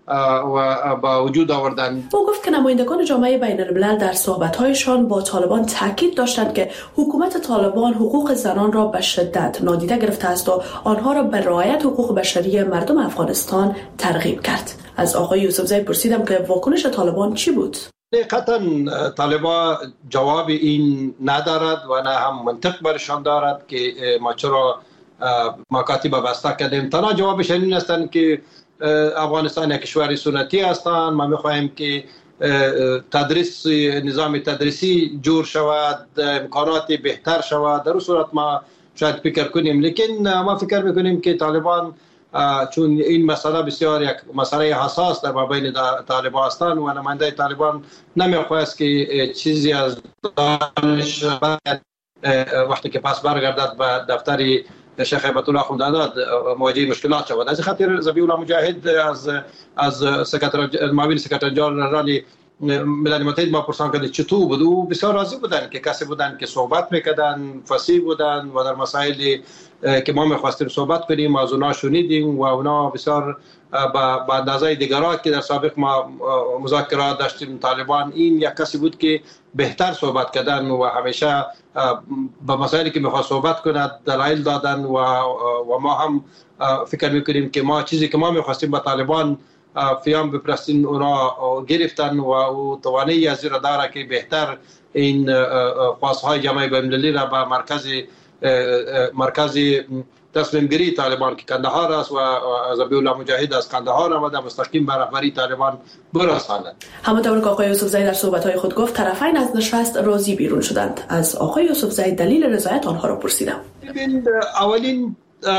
و با وجود آوردن. او گفت که نمایندگان جامعه بین الملل در صحبت‌هایشان با طالبان تاکید داشتند که حکومت طالبان حقوق زنان را به شدت نادیده گرفته است و آنها را به رعایت حقوق بشری مردم افغانستان ترغیب کرد. از آقای یوسفزی پرسیدم که واکنش طالبان چی بود؟ حقیقتا طالبان جواب این ندارد و نه هم منطق برشان دارد که ما چرا مکاتب بسته کردیم. تنها جوابش این است که افغانستان یک کشور سنتی هستند، ما می‌خواهیم که تدریس نظام تدریسی جور شود، امکانات بهتر شود. در اون صورت ما شاید فکر کنیم، لیکن ما فکر می‌کنیم که طالبان چون این مسئله بسیار یک مسئله حساس در مابین طالبان هستند و نماینده طالبان نمی‌خواست که چیزی از دانش وقتی که پس برگردد به دفتر شیخ هیبت الله خمدانات مواجه مشکلات شود. از خاطر ذبیح الله مجاهد از از سکرتر معاون سکرتر جنرال ملل متحد ما پرسان کرد چطور بود، و بسیار راضی بودن که کسی بودن که صحبت میکردن، فصیح بودن و در مسائلی که ما میخواستیم صحبت کنیم از اونا شنیدیم و اونا بسیار با اندازه دیگرها که در سابق ما مذاکرات داشتیم طالبان، این یک کسی بود که بهتر صحبت کردن و همیشه با مسائلی که میخواست صحبت کند دلایل دادن و و ما هم فکر میکنیم که ما چیزی که ما میخواستیم با طالبان فیام بپرستین اونا گرفتن و توانایی از را داره که بهتر این خواستهای جامعه بین المللی را به مرکز مرکز تصمیم گیری طالبان که کندهار است و ذبیح الله مجاهد از کندهار آمده مستقیم به رهبری طالبان برساند. همانطور که آقای یوسفزی در صحبت‌های خود گفت طرفین از نشست راضی بیرون شدند. از آقای یوسفزی دلیل رضایت آنها را پرسیدم. اولین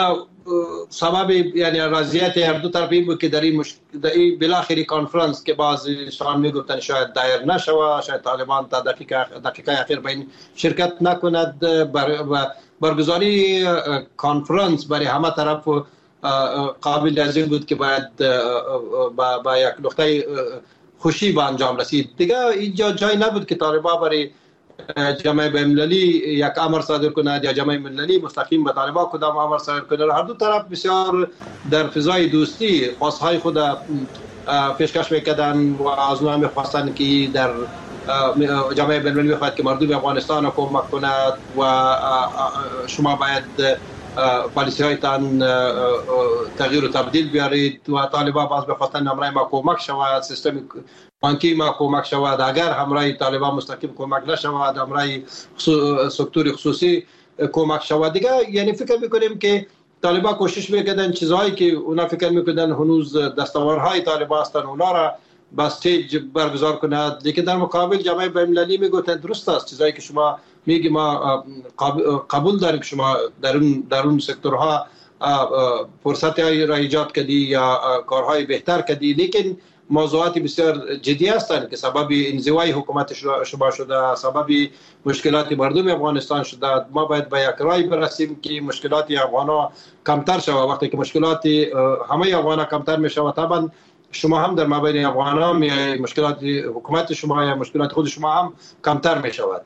سبب یعنی راضیت هر دو طرف این بود که در این مش... در این بالاخره کنفرانس که بعضیشان میگفتن شاید دایر نشود، شاید طالبان تا دقیقه دقیقه اخیر به این شرکت نکند، بر... برگزاری کنفرانس برای همه طرف قابل از این بود که باید با, با یک نقطه خوشی به انجام رسید. دیگه اینجا جای نبود که طالبان برای جامعه بین المللی یک امر صادر کند یا جامعه مللی مستقیم به طالبان کدام امر صادر کند. هر دو طرف بسیار در فضای دوستی خواستهای خود پیشکش میکردن و از اونها میخواستن که در جامعه بین المللی میخواهد که مردم افغانستان کمک کند و شما باید پالیسی هایتان تغییر و تبدیل بیارید و طالبان باز بخواستن همراه ما کمک شود، سیستم بانکی ما کمک شود. اگر همراه طالبان مستقیم کمک نشود، همراه سکتور خصوصی کمک شود. دیگه یعنی فکر میکنیم که طالبان کوشش میکردن چیزهایی که اونا فکر میکردن هنوز دستاوردهای طالبان هستن اونا را بستیج برگزار کند، لیکن در مقابل جامعه بین‌المللی میگوید درست است چیزایی که شما میگی ما قبول داریم که شما در اون در اون سکتورها فرصتی را ایجاد کردی یا کارهای بهتر کردی، لیکن موضوعات بسیار جدی هستند که سبب انزوای حکومت شما شده، سبب مشکلات مردم افغانستان شده. ما باید به یک رای برسیم که مشکلات افغانا کمتر شود. وقتی که مشکلات همه افغانا کمتر می شود، طبعا شما هم در مابین افغانا مشکلات حکومت شما یا مشکلات خود شما هم کمتر می شود.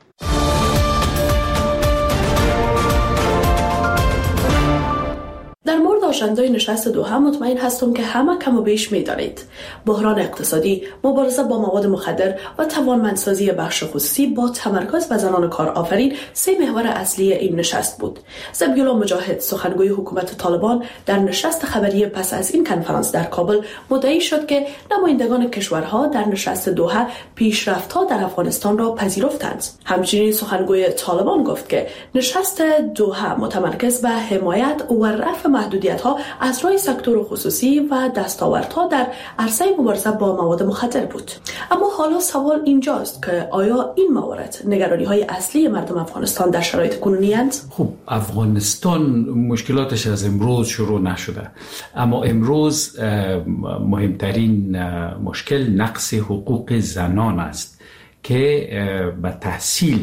در مورد آژندای نشست دوحه مطمئن هستم که همه کم و بیش می‌دانید. بحران اقتصادی، مبارزه با مواد مخدر و توانمندسازی بخش خصوصی با تمرکز بر زنان کارآفرین سه محور اصلی این نشست بود. ذبیح‌الله مجاهد، سخنگوی حکومت طالبان، در نشست خبری پس از این کنفرانس در کابل مدعی شد که نمایندگان کشورها در نشست دوحه پیشرفت‌ها در افغانستان را پذیرفتند. همچنین سخنگوی طالبان گفت که نشست دوحه متمرکز بر حمایت و رفع محدودیت‌ها از راه سکتور خصوصی و دستاوردها در عرصه مبارزه با مواد مخدر بود. اما حالا سوال اینجاست که آیا این موارد نگرانی‌های اصلی مردم افغانستان در شرایط کنونی اند؟ خب افغانستان مشکلاتش از امروز شروع نشده، اما امروز مهمترین مشکل نقص حقوق زنان است که به تحصیل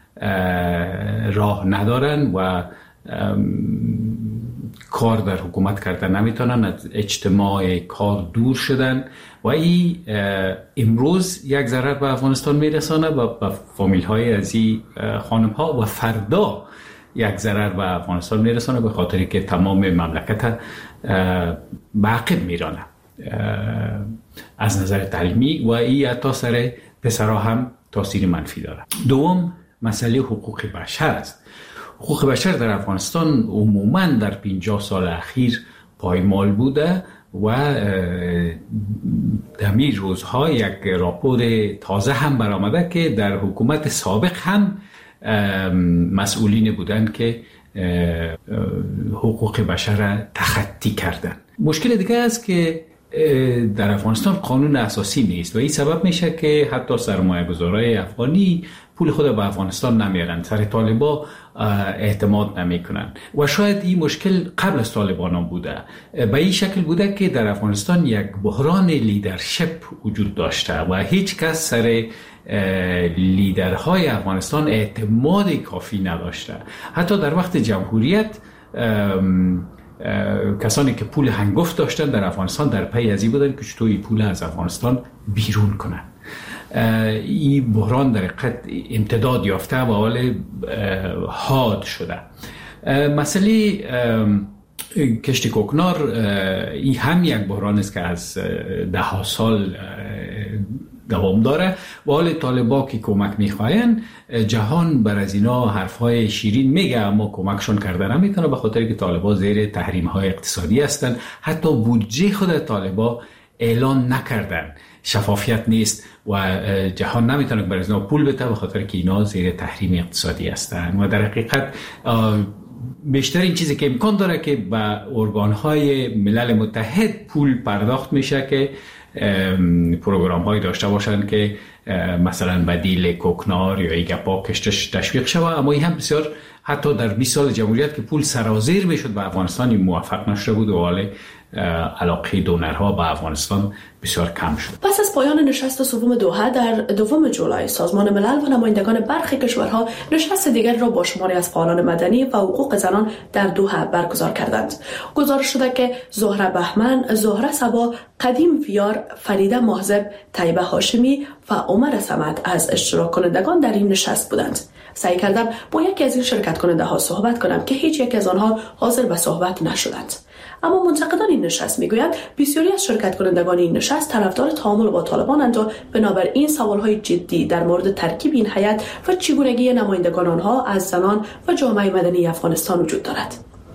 راه ندارن و کار در حکومت کردن نمیتونن، از اجتماع کار دور شدن و این امروز یک ضرر به افغانستان میرسانه و به فامیل های از این خانم ها و فردا یک ضرر به افغانستان میرسانه به خاطری که تمام مملکت به عقب میرانه از نظر تعلیمی و این حتی سر پسرها هم تاثیر منفی داره. دوم مسئله حقوق بشر است. حقوق بشر در افغانستان عموماً در پنجاه سال اخیر پایمال بوده و در می روزها یک راپور تازه هم برآمده که در حکومت سابق هم مسئولین بودند که حقوق بشر را تخطی کردند. مشکل دیگه است که در افغانستان قانون اساسی نیست و این سبب میشه که حتی سرمایه گذارای افغانی پول خود به افغانستان نمیارن، سر طالبا اعتماد نمیکنن و شاید این مشکل قبل از طالبان هم بوده. به این شکل بوده که در افغانستان یک بحران لیدرشپ وجود داشته و هیچ کس سر لیدرهای افغانستان اعتماد کافی نداشته. حتی در وقت جمهوریت کسانی که پول هنگفت داشتن در افغانستان در پی از این بودن که چطور این پول از افغانستان بیرون کنن. این بحران در حقیقت امتداد یافته و حال حاد شده. مسئله کشت کوکنار این هم یک بحران است که از ده ها سال دوام داره و حال طالبا که کمک میخواین جهان بر از اینا حرفهای شیرین میگه اما کمکشون کرده نمیتونه به خاطر که طالبا زیر تحریم های اقتصادی هستن. حتی بودجه خود طالبا اعلان نکردن، شفافیت نیست و جهان نمیتونه بر از اینا پول بده به خاطر که اینا زیر تحریم اقتصادی هستن و در حقیقت بیشتر این چیزی که امکان داره که به ارگانهای ملل متحد پول پرداخت میشه که پروگرام های داشته باشن که مثلا بدیل کوکنار یا ایگپا کشتش تشویق شود. اما این هم بسیار حتی در بیست سال جمهوریت که پول سرازیر میشد به افغانستان موفق نشده بود و حال علاقه دونرها به افغانستان بسیار کم شد. پس از پایان نشست سوم دوحه در دوم جولای سازمان ملل و نمایندگان برخی کشورها نشست دیگر را با شماری از فعالان مدنی و حقوق زنان در دوحه برگزار کردند. گزارش شده که زهره بهمن، زهره صبا، قدیم ویار، فریده محضب، طیبه هاشمی و عمر صمد از اشتراک کنندگان در این نشست بودند. سعی کردم با یکی از این شرکت کننده ها صحبت کنم که هیچ یک از آنها حاضر به صحبت نشدند. اما منتقدان این نشست میگویند بسیاری از شرکت کنندگان این نشست طرفدار تعامل با طالبانند و بنابراین سوالهای جدی در مورد ترکیب این هیئت و چگونگی نمایندگان آنها از زنان و جامعه مدنی افغانستان وجود دارد.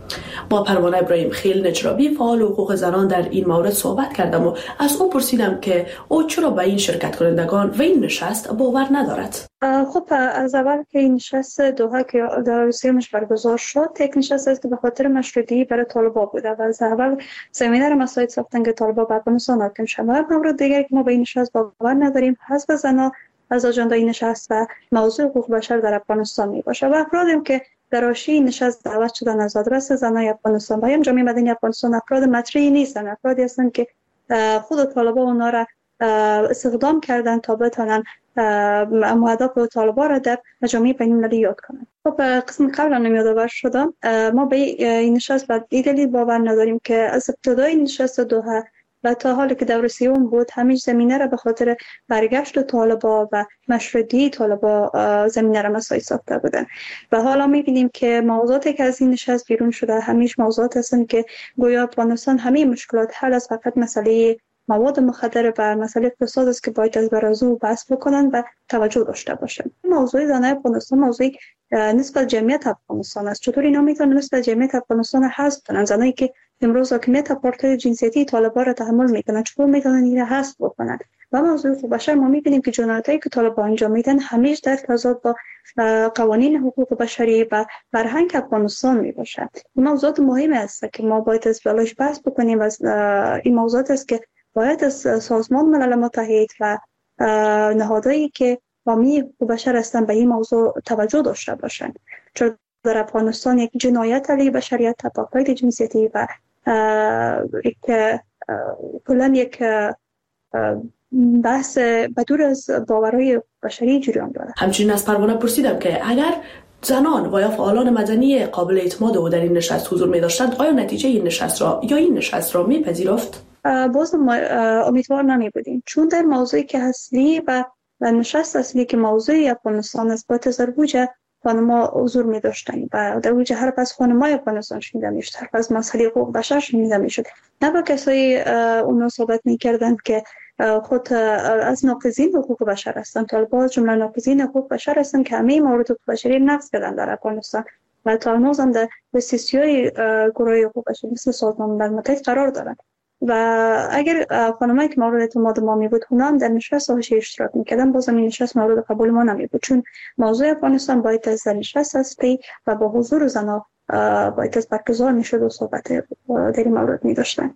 با پروانه ابراهیم خیل نجرابی فعال حقوق زنان در این مورد صحبت کردم و از او پرسیدم که او چرا به این شرکت کنندگان و این نشست باور ندارد. خب از اول که این نشست دوحه که در روسیه مش برگزار شد، یک نشست است که به خاطر مشروطیتی برای طالبان بوده و از اول زمینه را مساعد ساختن که طالبان به افغانستان حاکم شوند. و مورد دیگری که ما به این نشست باور نداریم حزب زنان از آجنده این نشست و موضوع حقوق بشر در افغانستان می باشه و افرادی که در حاشیه نشست دعوت شدن از آدرس زنای افغانستان و یا جامعه مدنی افغانستان افراد مطرحی نیستن، افرادی هستند که خود طالبان اونا را استخدام کردن تا بتونن اهداف طالبان را در جامعه بین‌المللی یاد کنند. خب قسم قبل هم یادآور شدم ما به این نشست و دلیل باور نداریم که از ابتدای نشست دوحه و تا حالی که دور سیوم بود همیشه زمینه را به خاطر برگشت طالبان و مشروطیت طالبان زمینه را مساعد ساخته بودن و حالا می‌بینیم که موضوعاتی که از این نشست بیرون شده همیشه موضوعات هستند که گویا افغانستان همه مشکلات حل از فقط مسئله مواد مخدر و مسئله اقتصاد است که باید از برازو بحث بکنن و توجه داشته باشن. موضوع زنای افغانستان موضوع نسبت جمعیت افغانستان است. چطور اینا میتونن نسبت جمعیت افغانستان حذف کنن؟ زنایی که امروز حاکمیت پارتی جنسیتی طالبان را تحمل میکنن چطور میتونن این را حذف بکنن؟ و موضوع حقوق بشر ما میبینیم که جنایتایی که طالبان انجام میدن همیشه در تضاد با قوانین حقوق بشری و فرهنگ افغانستان میباشد. این موضوعات مهم است که ما باید از بلاش بحث بکنیم و این موضوعات است که باید از سازمان ملل متحد و نهادهایی که حامی حقوق بشر هستند به این موضوع توجه داشته باشند. چون در افغانستان یک جنایت علیه بشریت، تبعیض جنسیتی و یک کلا یک بحث بدور از باورهای بشری جریان دارد. همچنین از پروانه پرسیدم که اگر زنان و یا فعالان مدنی قابل اعتماد او در این نشست حضور می داشتند آیا نتیجه این نشست را یا این نشست را می پذیرفت؟ باز ما امیدوار نمی بودیم چون در موضوعی که اصلی و نشست اصلی که موضوع افغانستان است با تزربوجه خانما حضور می داشتن و در وجه هر پس خانمای افغانستان شنیده می شد، هر پس مسئله حقوق بشر شنیده می شد. نه با کسایی اونا صحبت می کردند که خود از ناقضین حقوق بشر هستند. طالبان جمله ناقضین حقوق بشر هستند که همه موارد حقوق بشری نقض کردن در افغانستان و تا هنوز هم در دسترسی گروه حقوق بشر مثل سازمان ملل متحد قرار دارند. و اگر خانمایی که مورد اعتماد ما می بود اونا هم در نشست حاشیه اشتراک میکردن بازم این نشست مورد قبول ما نمی بود چون موضوع افغانستان باید از نشست اصلی و با حضور زنها باید از برگزار میشد و صحبت در این مورد می داشتن.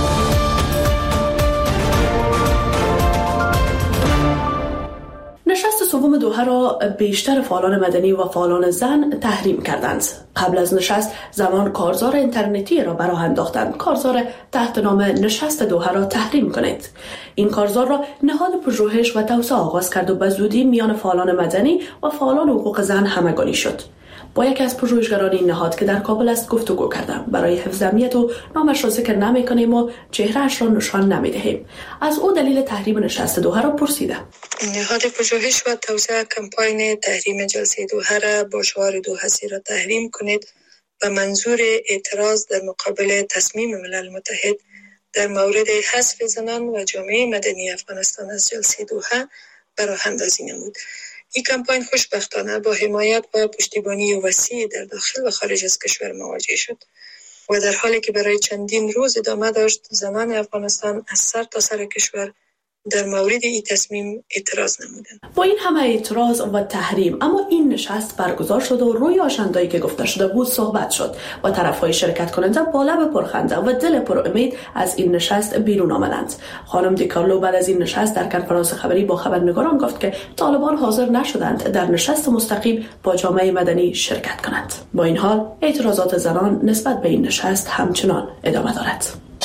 نشست سوم دوحه را بیشتر فعالان مدنی و فعالان زن تحریم کردند. قبل از نشست زنان کارزار اینترنتی را براه انداختند. کارزار تحت نام نشست دوحه را تحریم کنید. این کارزار را نهاد پژوهش و توسعه آغاز کرد و به زودی میان فعالان مدنی و فعالان حقوق زن همگانی شد. با یکی از پژوهشگران این نهاد که در کابل است گفتگو کردم. برای حفظ امنیت و نامش را ذکر نمی‌کنیم و چهره‌اش را نشان نمی‌دهیم. از او دلیل تحریم نشست دوحه را پرسیدم. نهاد پژوهش و توسعه کمپاین تحریم جلسه دوحه را با شعار دوحه را تحریم کنید و منظور اعتراض در مقابل تصمیم ملل متحد در مورد حذف زنان و جامعه مدنی افغانستان از جلسه دوحه برای اندازی نمود. این کمپاین خوشبختانه با حمایت و پشتیبانی وسیع در داخل و خارج از کشور مواجه شد و در حالی که برای چندین روز ادامه داشت زنان افغانستان از سر تا سر کشور در مورد این تصمیم اعتراض نمودند. با این همه اعتراض و تحریم اما این نشست برگزار شد و روی آژنده‌ای که گفته شده بود صحبت شد و طرف‌های شرکت کننده با لب پرخنده و دل پر امید از این نشست بیرون آمدند. خانم دیکارلو بعد از این نشست در کنفرانس خبری با خبرنگاران گفت که طالبان حاضر نشدند در نشست مستقیم با جامعه مدنی شرکت کنند. با این حال اعتراضات زنان نسبت به این نشست همچنان ادامه دارد.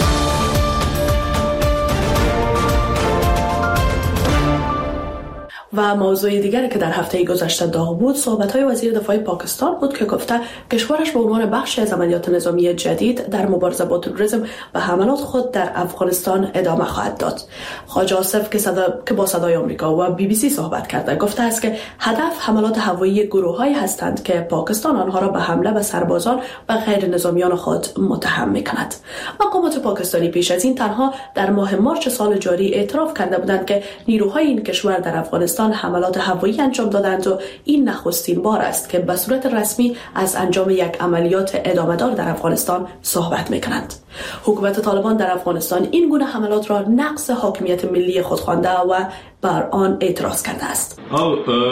و موضوع دیگری که در هفته گذشته داغ بود صحبت‌های وزیر دفاع پاکستان بود که گفته کشورش به عنوان بخشی از عملیات نظامی جدید در مبارزه با تروریسم و حملات خود در افغانستان ادامه خواهد داد. خواجه آصف که, صدا... که با صدای آمریکا و بی بی سی صحبت کرده گفته است که هدف حملات هوایی گروه‌هایی هستند که پاکستان آنها را به حمله به سربازان و غیر نظامیان خود متهم می‌کند. مقامات پاکستانی پیش از این تنها در ماه مارس سال جاری اعتراف کرده بودند که نیروهای این کشور در افغانستان افغانستان حملات هوایی انجام دادند و این نخستین بار است که به صورت رسمی از انجام یک عملیات ادامه‌دار در افغانستان صحبت می‌کنند. حکومت طالبان در افغانستان این گونه حملات را نقض حاکمیت ملی خود خوانده و بر آن اعتراض کرده است. او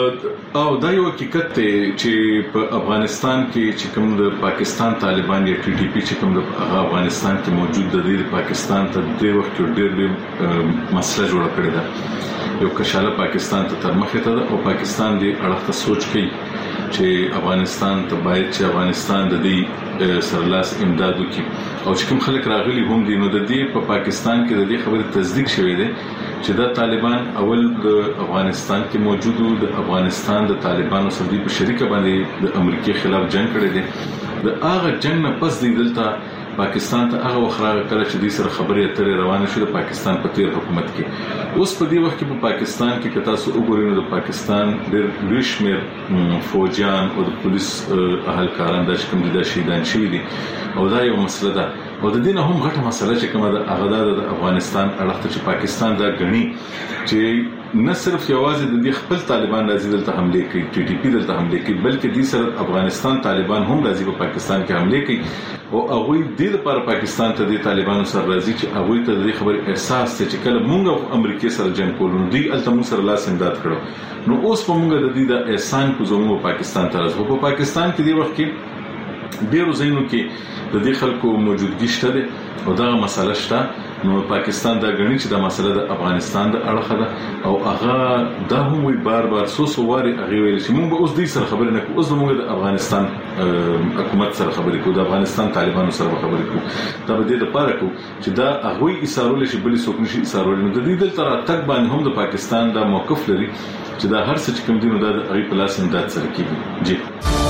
او دا یو حقیقت دی چې په افغانستان کې چې کوم د پاکستان طالبان یا ټي ټي پی چې کوم د افغانستان کې موجود د پاکستان ته د وخت ډېر ډېر مسله جوړه کړې ده. یو کشاله پاکستان ته تر مخه ته او پاکستان دی اړه ته سوچ کوي چې افغانستان ته باید چې افغانستان د دې سرلاس امداد وکړي او چې کوم خلک راغلي هم دي نو د دې په پاکستان کې د دې خبرې تصدیق شوې ده چې د طالبان اول د افغانستان کې موجود د افغانستان د طالبانو سره په شریکه باندې د امریکای خلاف جنگ کړی دی. د هغه جنگ نه پس دی دلته پاکستان ته هغه وخراغه کړ چې د سره خبرې اترې روانه شوه د پاکستان په تیر حکومت کې. اوس په دې وخت کې په پاکستان کې کتا سو وګورئ نو د پاکستان ډېر لوی شمېر فوجیان او د پولیس اهلکاران د شکم دي شهیدان شوي دي او دا یو مسله ده او د دې نه هم غټه مسله چې کومه د هغه د افغانستان اړه چې پاکستان دا غني چې نه صرف یوازې د دې خپل طالبان راځي دلته حمله کوي ټي ټي پی دلته حمله کوي بلکې د سره افغانستان طالبان هم راځي په پاکستان کې حمله کوي او هغه د لپاره پاکستان ته د طالبانو سره راځي چې هغه ته د خبر احساس ته چې کله مونږ امریکای سره جنگ کولو دی الته مون سره لاس امداد کړو نو اوس په مونږ د دې د احسان کو زموږ پاکستان ته راځو په پاکستان کې دی وخت کې ډیرو ځایونو کې د دې خلکو موجودګي شته او دا مسله شته نو پاکستان دا غني چې دا مسله د افغانستان د اړه ده او هغه دا هم وی بار بار سو سو واري هغه ویل چې مونږ اوس دې سره خبرې نه کوو اوس موږ د افغانستان حکومت سره خبرې کوو د افغانستان طالبانو سره خبرې کوو دا به دې لپاره کوو چې دا هغه یې ایثارول شي بل څوک نشي ایثارول نو د دې دلته تک باندې هم د پاکستان دا موقف لري چې دا هر څه چې کوم دي نو دا هغه په لاس امداد سره کیږي. جی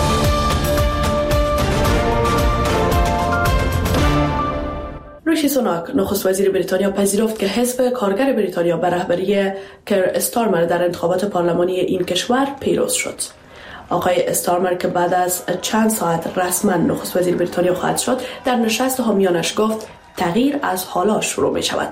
ریشی سوناک نخست وزیر بریتانیا پذیرفت که حزب کارگر بریتانیا به رهبری کر استارمر در انتخابات پارلمانی این کشور پیروز شد. آقای استارمر که بعد از چند ساعت رسما نخست وزیر بریتانیا خواهد شد در نشست حامیانش گفت تغییر از حالا شروع می شود.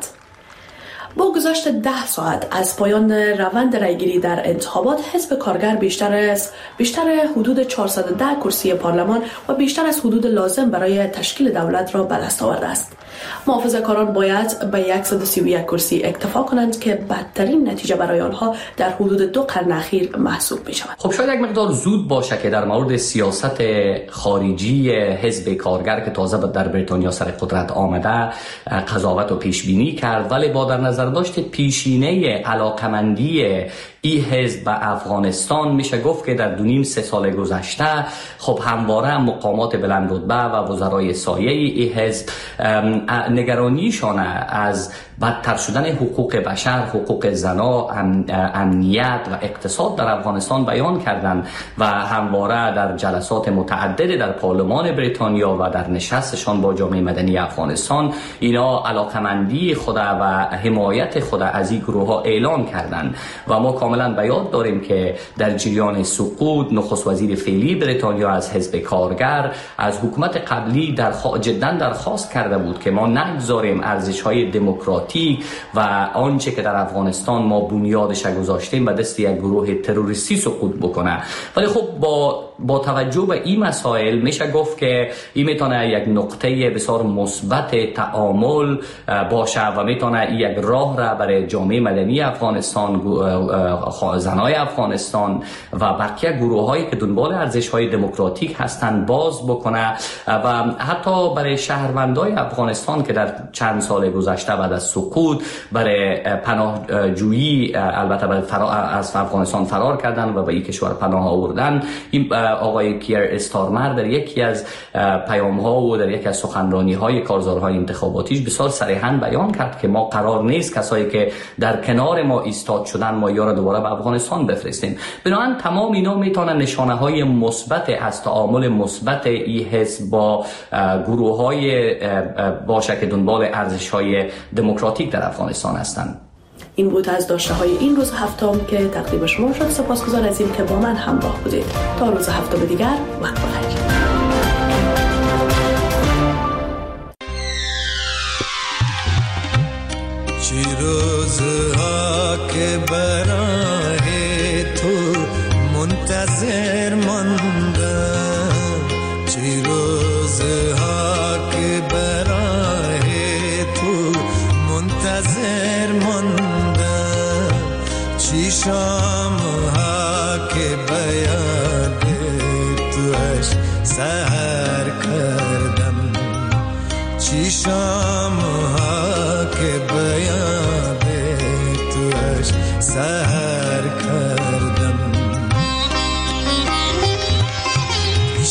با گذشت ده ساعت از پایان روند رایگیری در انتخابات حزب کارگر بیشتر از بیشتر حدود چهارصد و ده کرسی پارلمان و بیشتر از حدود لازم برای تشکیل دولت را به دست آورده است. محافظه‌کاران باید به صد و سی و یک کرسی اکتفا کنند که بدترین نتیجه برای آنها در حدود دو قرن اخیر محسوب می شود. خب شاید یک مقدار زود باشه که در مورد سیاست خارجی حزب کارگر که تازه در بریتانیا سر قدرت آمده قضاوت و پیش بینی کرد، ولی با در نظر داشت پیشینه علاقمندی ای حزب به افغانستان میشه گفت که در دو نیم سه سال گذشته خب همواره مقامات بلند رتبه و وزرای سایه ای حزب نگرانیشان از بدتر شدن حقوق بشر، حقوق زنا، امنیت و اقتصاد در افغانستان بیان کردند و همواره در جلسات متعدد در پارلمان بریتانیا و در نشستشان با جامعه مدنی افغانستان اینا علاقمندی خود و حمایت خود از این گروه ها اعلان کردند و ما کاملا به یاد داریم که در جریان سقوط نخست وزیر فعلی بریتانیا از حزب کارگر از حکومت قبلی در خوا... جدا درخواست کرده بود که ما نگذاریم ارزش‌های دموکراتیک و آنچه که در افغانستان ما بنیادش گذاشتیم به دست یک گروه تروریستی سقوط بکنه. ولی خب با با توجه به این مسائل میشه گفت که این میتونه یک نقطه بسیار مثبت تعامل باشه و میتونه یک راه را برای جامعه مدنی افغانستان، زنای افغانستان و بقیه گروه‌هایی که دنبال ارزش‌های دموکراتیک هستند باز بکنه و حتی برای شهروندان افغانستان که در چند سال گذشته بعد از سقوط برای پناهجویی البته برای از افغانستان فرار کردن و به این کشور پناه آوردن. این آقای کیر استارمر در یکی از پیام‌ها و در یکی از سخنرانی‌های کارزارهای انتخاباتیش بسیار صریحاً بیان کرد که ما قرار نیست کسایی که در کنار ما ایستاد شدن ما یا دوباره به افغانستان بفرستیم. بنابراین تمام اینا میتونن نشانه‌های مثبت از تعامل مثبت این حزب با گروه‌های باشه که دنبال ارزش‌های دموکراتیک در افغانستان هستند. این بود از داشته های این روز هفتم که تقدیم شما شد. سپاسگزار از این که با من همراه بودید. تا روز هفتم دیگر وقت بخیر. چی روزها که برای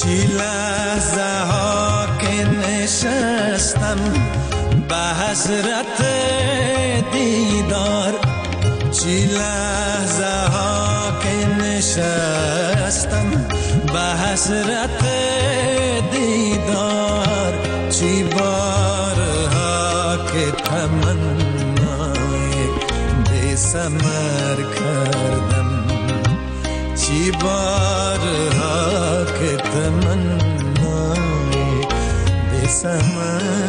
چی لحظه ها که نشستم به حسرت دیدار، چی لحظه ها که نشستم به حسرت دیدار، چی بارها که تمنای بی ثمر کردم، چی بارها که تمنای بی ثمر